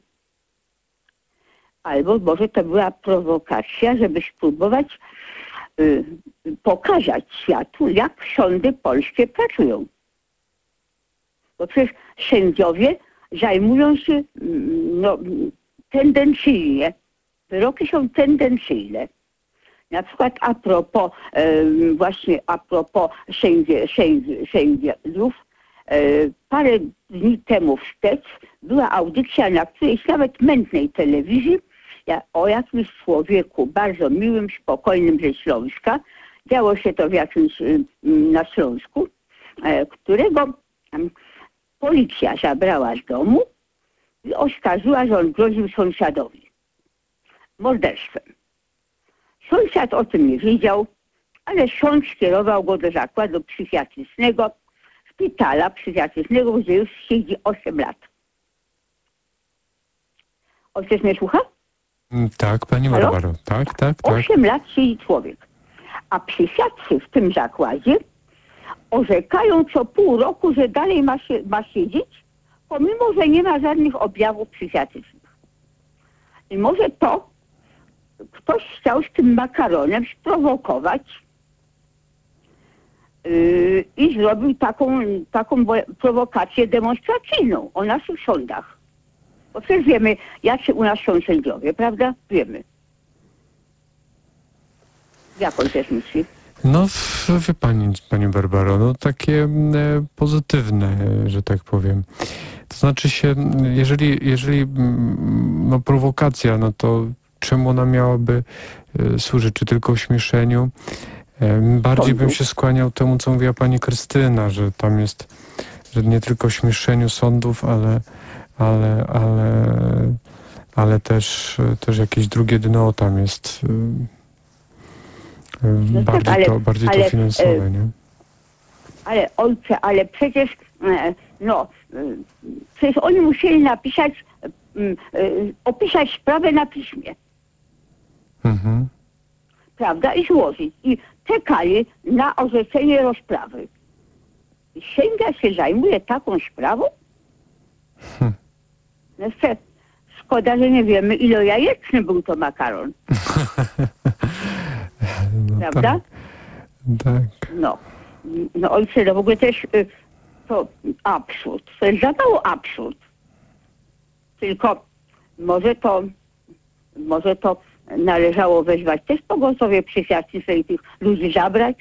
albo może to była prowokacja, żeby spróbować yy, pokazać światu, jak sądy polskie pracują. Bo przecież sędziowie zajmują się no, tendencyjnie. Wyroki są tendencyjne. Na przykład a propos, e, właśnie a propos sędzi, sędzi, sędziów, e, parę dni temu wstecz była audycja na którejś nawet mętnej telewizji ja, o jakimś człowieku bardzo miłym, spokojnym ze Śląska. Działo się to w jakimś na Śląsku, e, którego policja zabrała z domu i oskarżyła, że on groził sąsiadowi morderstwem. Sąsiad o tym nie wiedział, ale sąd skierował go do zakładu psychiatrycznego, szpitala psychiatrycznego, gdzie już siedzi osiem lat. Ojciec mnie słucha? Tak, pani Halo? Barbaro. Tak, tak, tak. osiem lat siedzi człowiek. A psychiatrzy w tym zakładzie orzekają co pół roku, że dalej ma, się, ma siedzieć, pomimo że nie ma żadnych objawów psychiatrycznych. I może to ktoś chciał z tym makaronem sprowokować yy, i zrobił taką, taką prowokację demonstracyjną o naszych sądach. Bo przecież wiemy, jacy u nas są sędziowie, prawda? Wiemy. Jak on też myśli? No, wie pani, pani Barbaro, no takie e, pozytywne, że tak powiem. To znaczy się, jeżeli, jeżeli mm, no, prowokacja, no to czemu ona miałaby e, służyć? Czy tylko ośmieszeniu? E, bardziej bym się skłaniał temu, co mówiła pani Krystyna, że tam jest, że nie tylko ośmieszeniu sądów, ale, ale, ale, ale też, też jakieś drugie dno tam jest. E, No bardziej tak, ale, to, bardziej ale, to finansowe, nie? Ale ojcze, ale przecież no, przecież oni musieli napisać, opisać sprawę na piśmie. Mhm. Prawda? I złożyć. I czekali na orzeczenie rozprawy. I sędzia się zajmuje taką sprawą? Hm. No jeszcze szkoda, że nie wiemy, ile jajeczny był to makaron. No Prawda? tak. tak. No. No ojcze, no w ogóle też y, to absurd. To jest za mało absurd. Tylko może to, może to należało wezwać też pogotowie psychiatryczne i tych ludzi zabrać.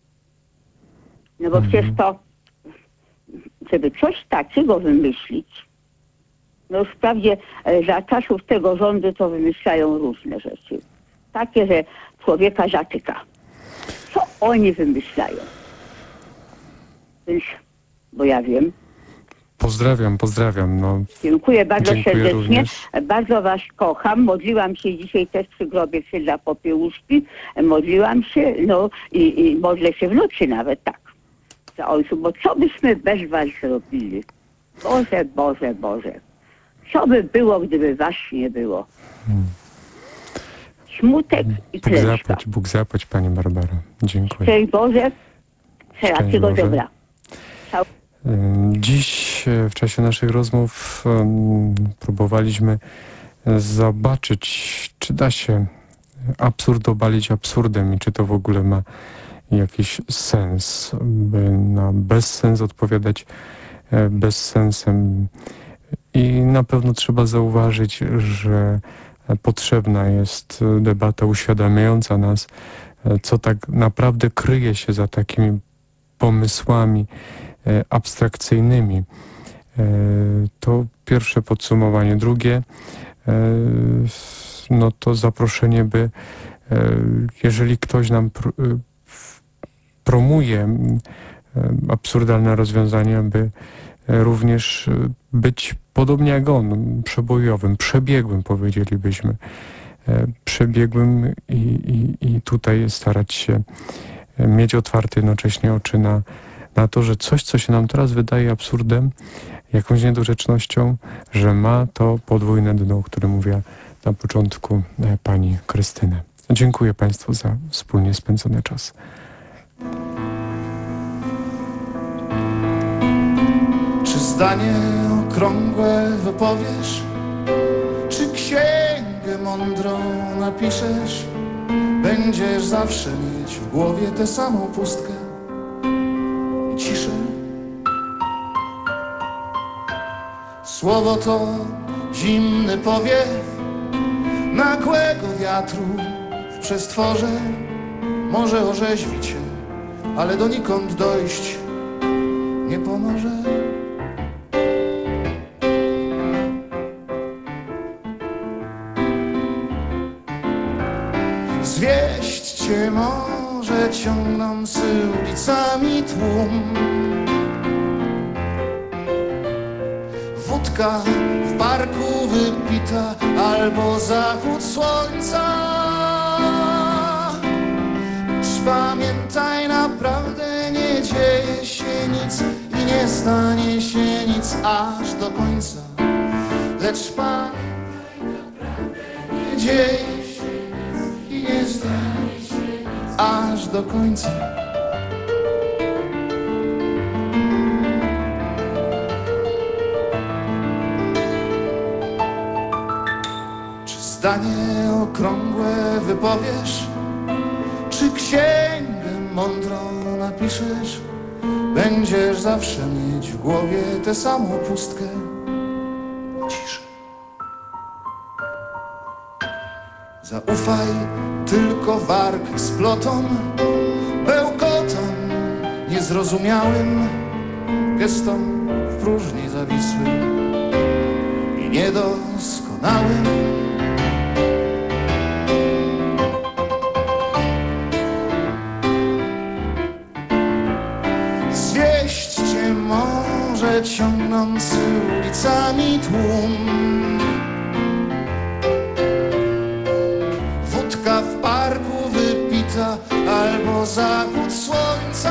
No bo przecież to, żeby coś takiego wymyślić, no już wprawdzie e, za czasów tego rządu to wymyślają różne rzeczy. Takie, że człowieka zatyka. Co oni wymyślają? Więc, bo ja wiem. Pozdrawiam, pozdrawiam. No, Dziękuję bardzo dziękuję serdecznie. również. Bardzo was kocham. Modliłam się dzisiaj też przy grobie księdza Popiełuszki. Modliłam się, no i, i modlę się w nocy nawet, tak. Za ojców, bo co byśmy bez was zrobili? Boże, Boże, Boże. Co by było, gdyby was nie było? Hmm. Smutek i Bóg klęska. zapłać, Bóg zapłać, Pani Barbaro. Dziękuję. Szczęść Boże, wszelkiego Boże. dobra. Dziś w czasie naszych rozmów um, próbowaliśmy zobaczyć, czy da się absurd obalić absurdem i czy to w ogóle ma jakiś sens, by na bezsens odpowiadać e, bezsensem. I na pewno trzeba zauważyć, że potrzebna jest debata uświadamiająca nas, co tak naprawdę kryje się za takimi pomysłami e, abstrakcyjnymi. E, to pierwsze podsumowanie. Drugie, e, no to zaproszenie, by e, jeżeli ktoś nam pr promuje e, absurdalne rozwiązania, by również być podobnie jak on, przebojowym, przebiegłym, powiedzielibyśmy. E, przebiegłym i, i, i tutaj starać się mieć otwarte jednocześnie oczy na, na to, że coś, co się nam teraz wydaje absurdem, jakąś niedorzecznością, że ma to podwójne dno, o którym mówiła na początku pani Krystyna. Dziękuję Państwu za wspólnie spędzony czas. Czy zdanie okrągłe wypowiesz? Czy księgę mądrą napiszesz? Będziesz zawsze mieć w głowie tę samą pustkę i ciszę. Słowo to zimny powiew nagłego wiatru w przestworze. Może orzeźwi cię, ale donikąd dojść nie pomoże. Zwieść cię może ciągnący ulicami tłum. Wódka w parku wypita albo zachód słońca. Lecz pamiętaj, naprawdę nie dzieje się nic i nie stanie się nic aż do końca. Lecz pamiętaj, naprawdę nie dzieje się nic i nie stanie się nic aż do końca. Czy zdanie okrągłe wypowiesz? Czy księgę mądrą napiszesz? Będziesz zawsze mieć w głowie tę samą pustkę. Ciszę. Zaufaj tylko warg splotom, bełkotom niezrozumiałym, gestom w próżni zawisłym i niedoskonałym. Zwieść cię może ciągnący ulicami tłum. Wódka w parku wypita albo zachód słońca.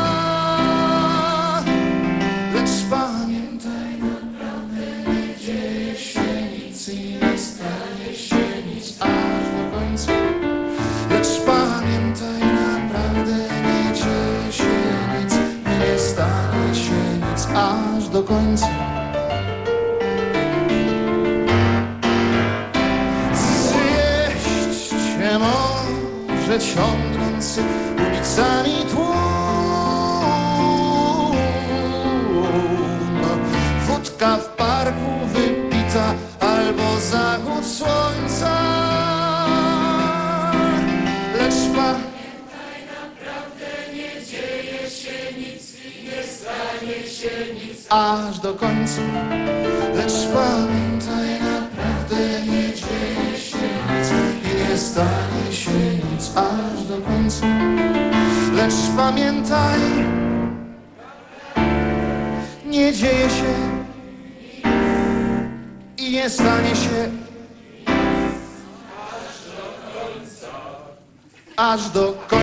Lecz pamiętaj, naprawdę nie dzieje się nic i nie stanie się nic aż do końca. Lecz pamiętaj, naprawdę nie dzieje się nic i nie stanie się nic aż do końca. Zjeść cię może ciągnący ulicami tłum. Wódka w parku wypita albo zachód słońca. aż do końca. Lecz pamiętaj, naprawdę nie dzieje się nic i nie stanie się nic aż do końca. Lecz pamiętaj, nie dzieje się i nie stanie się aż do końca.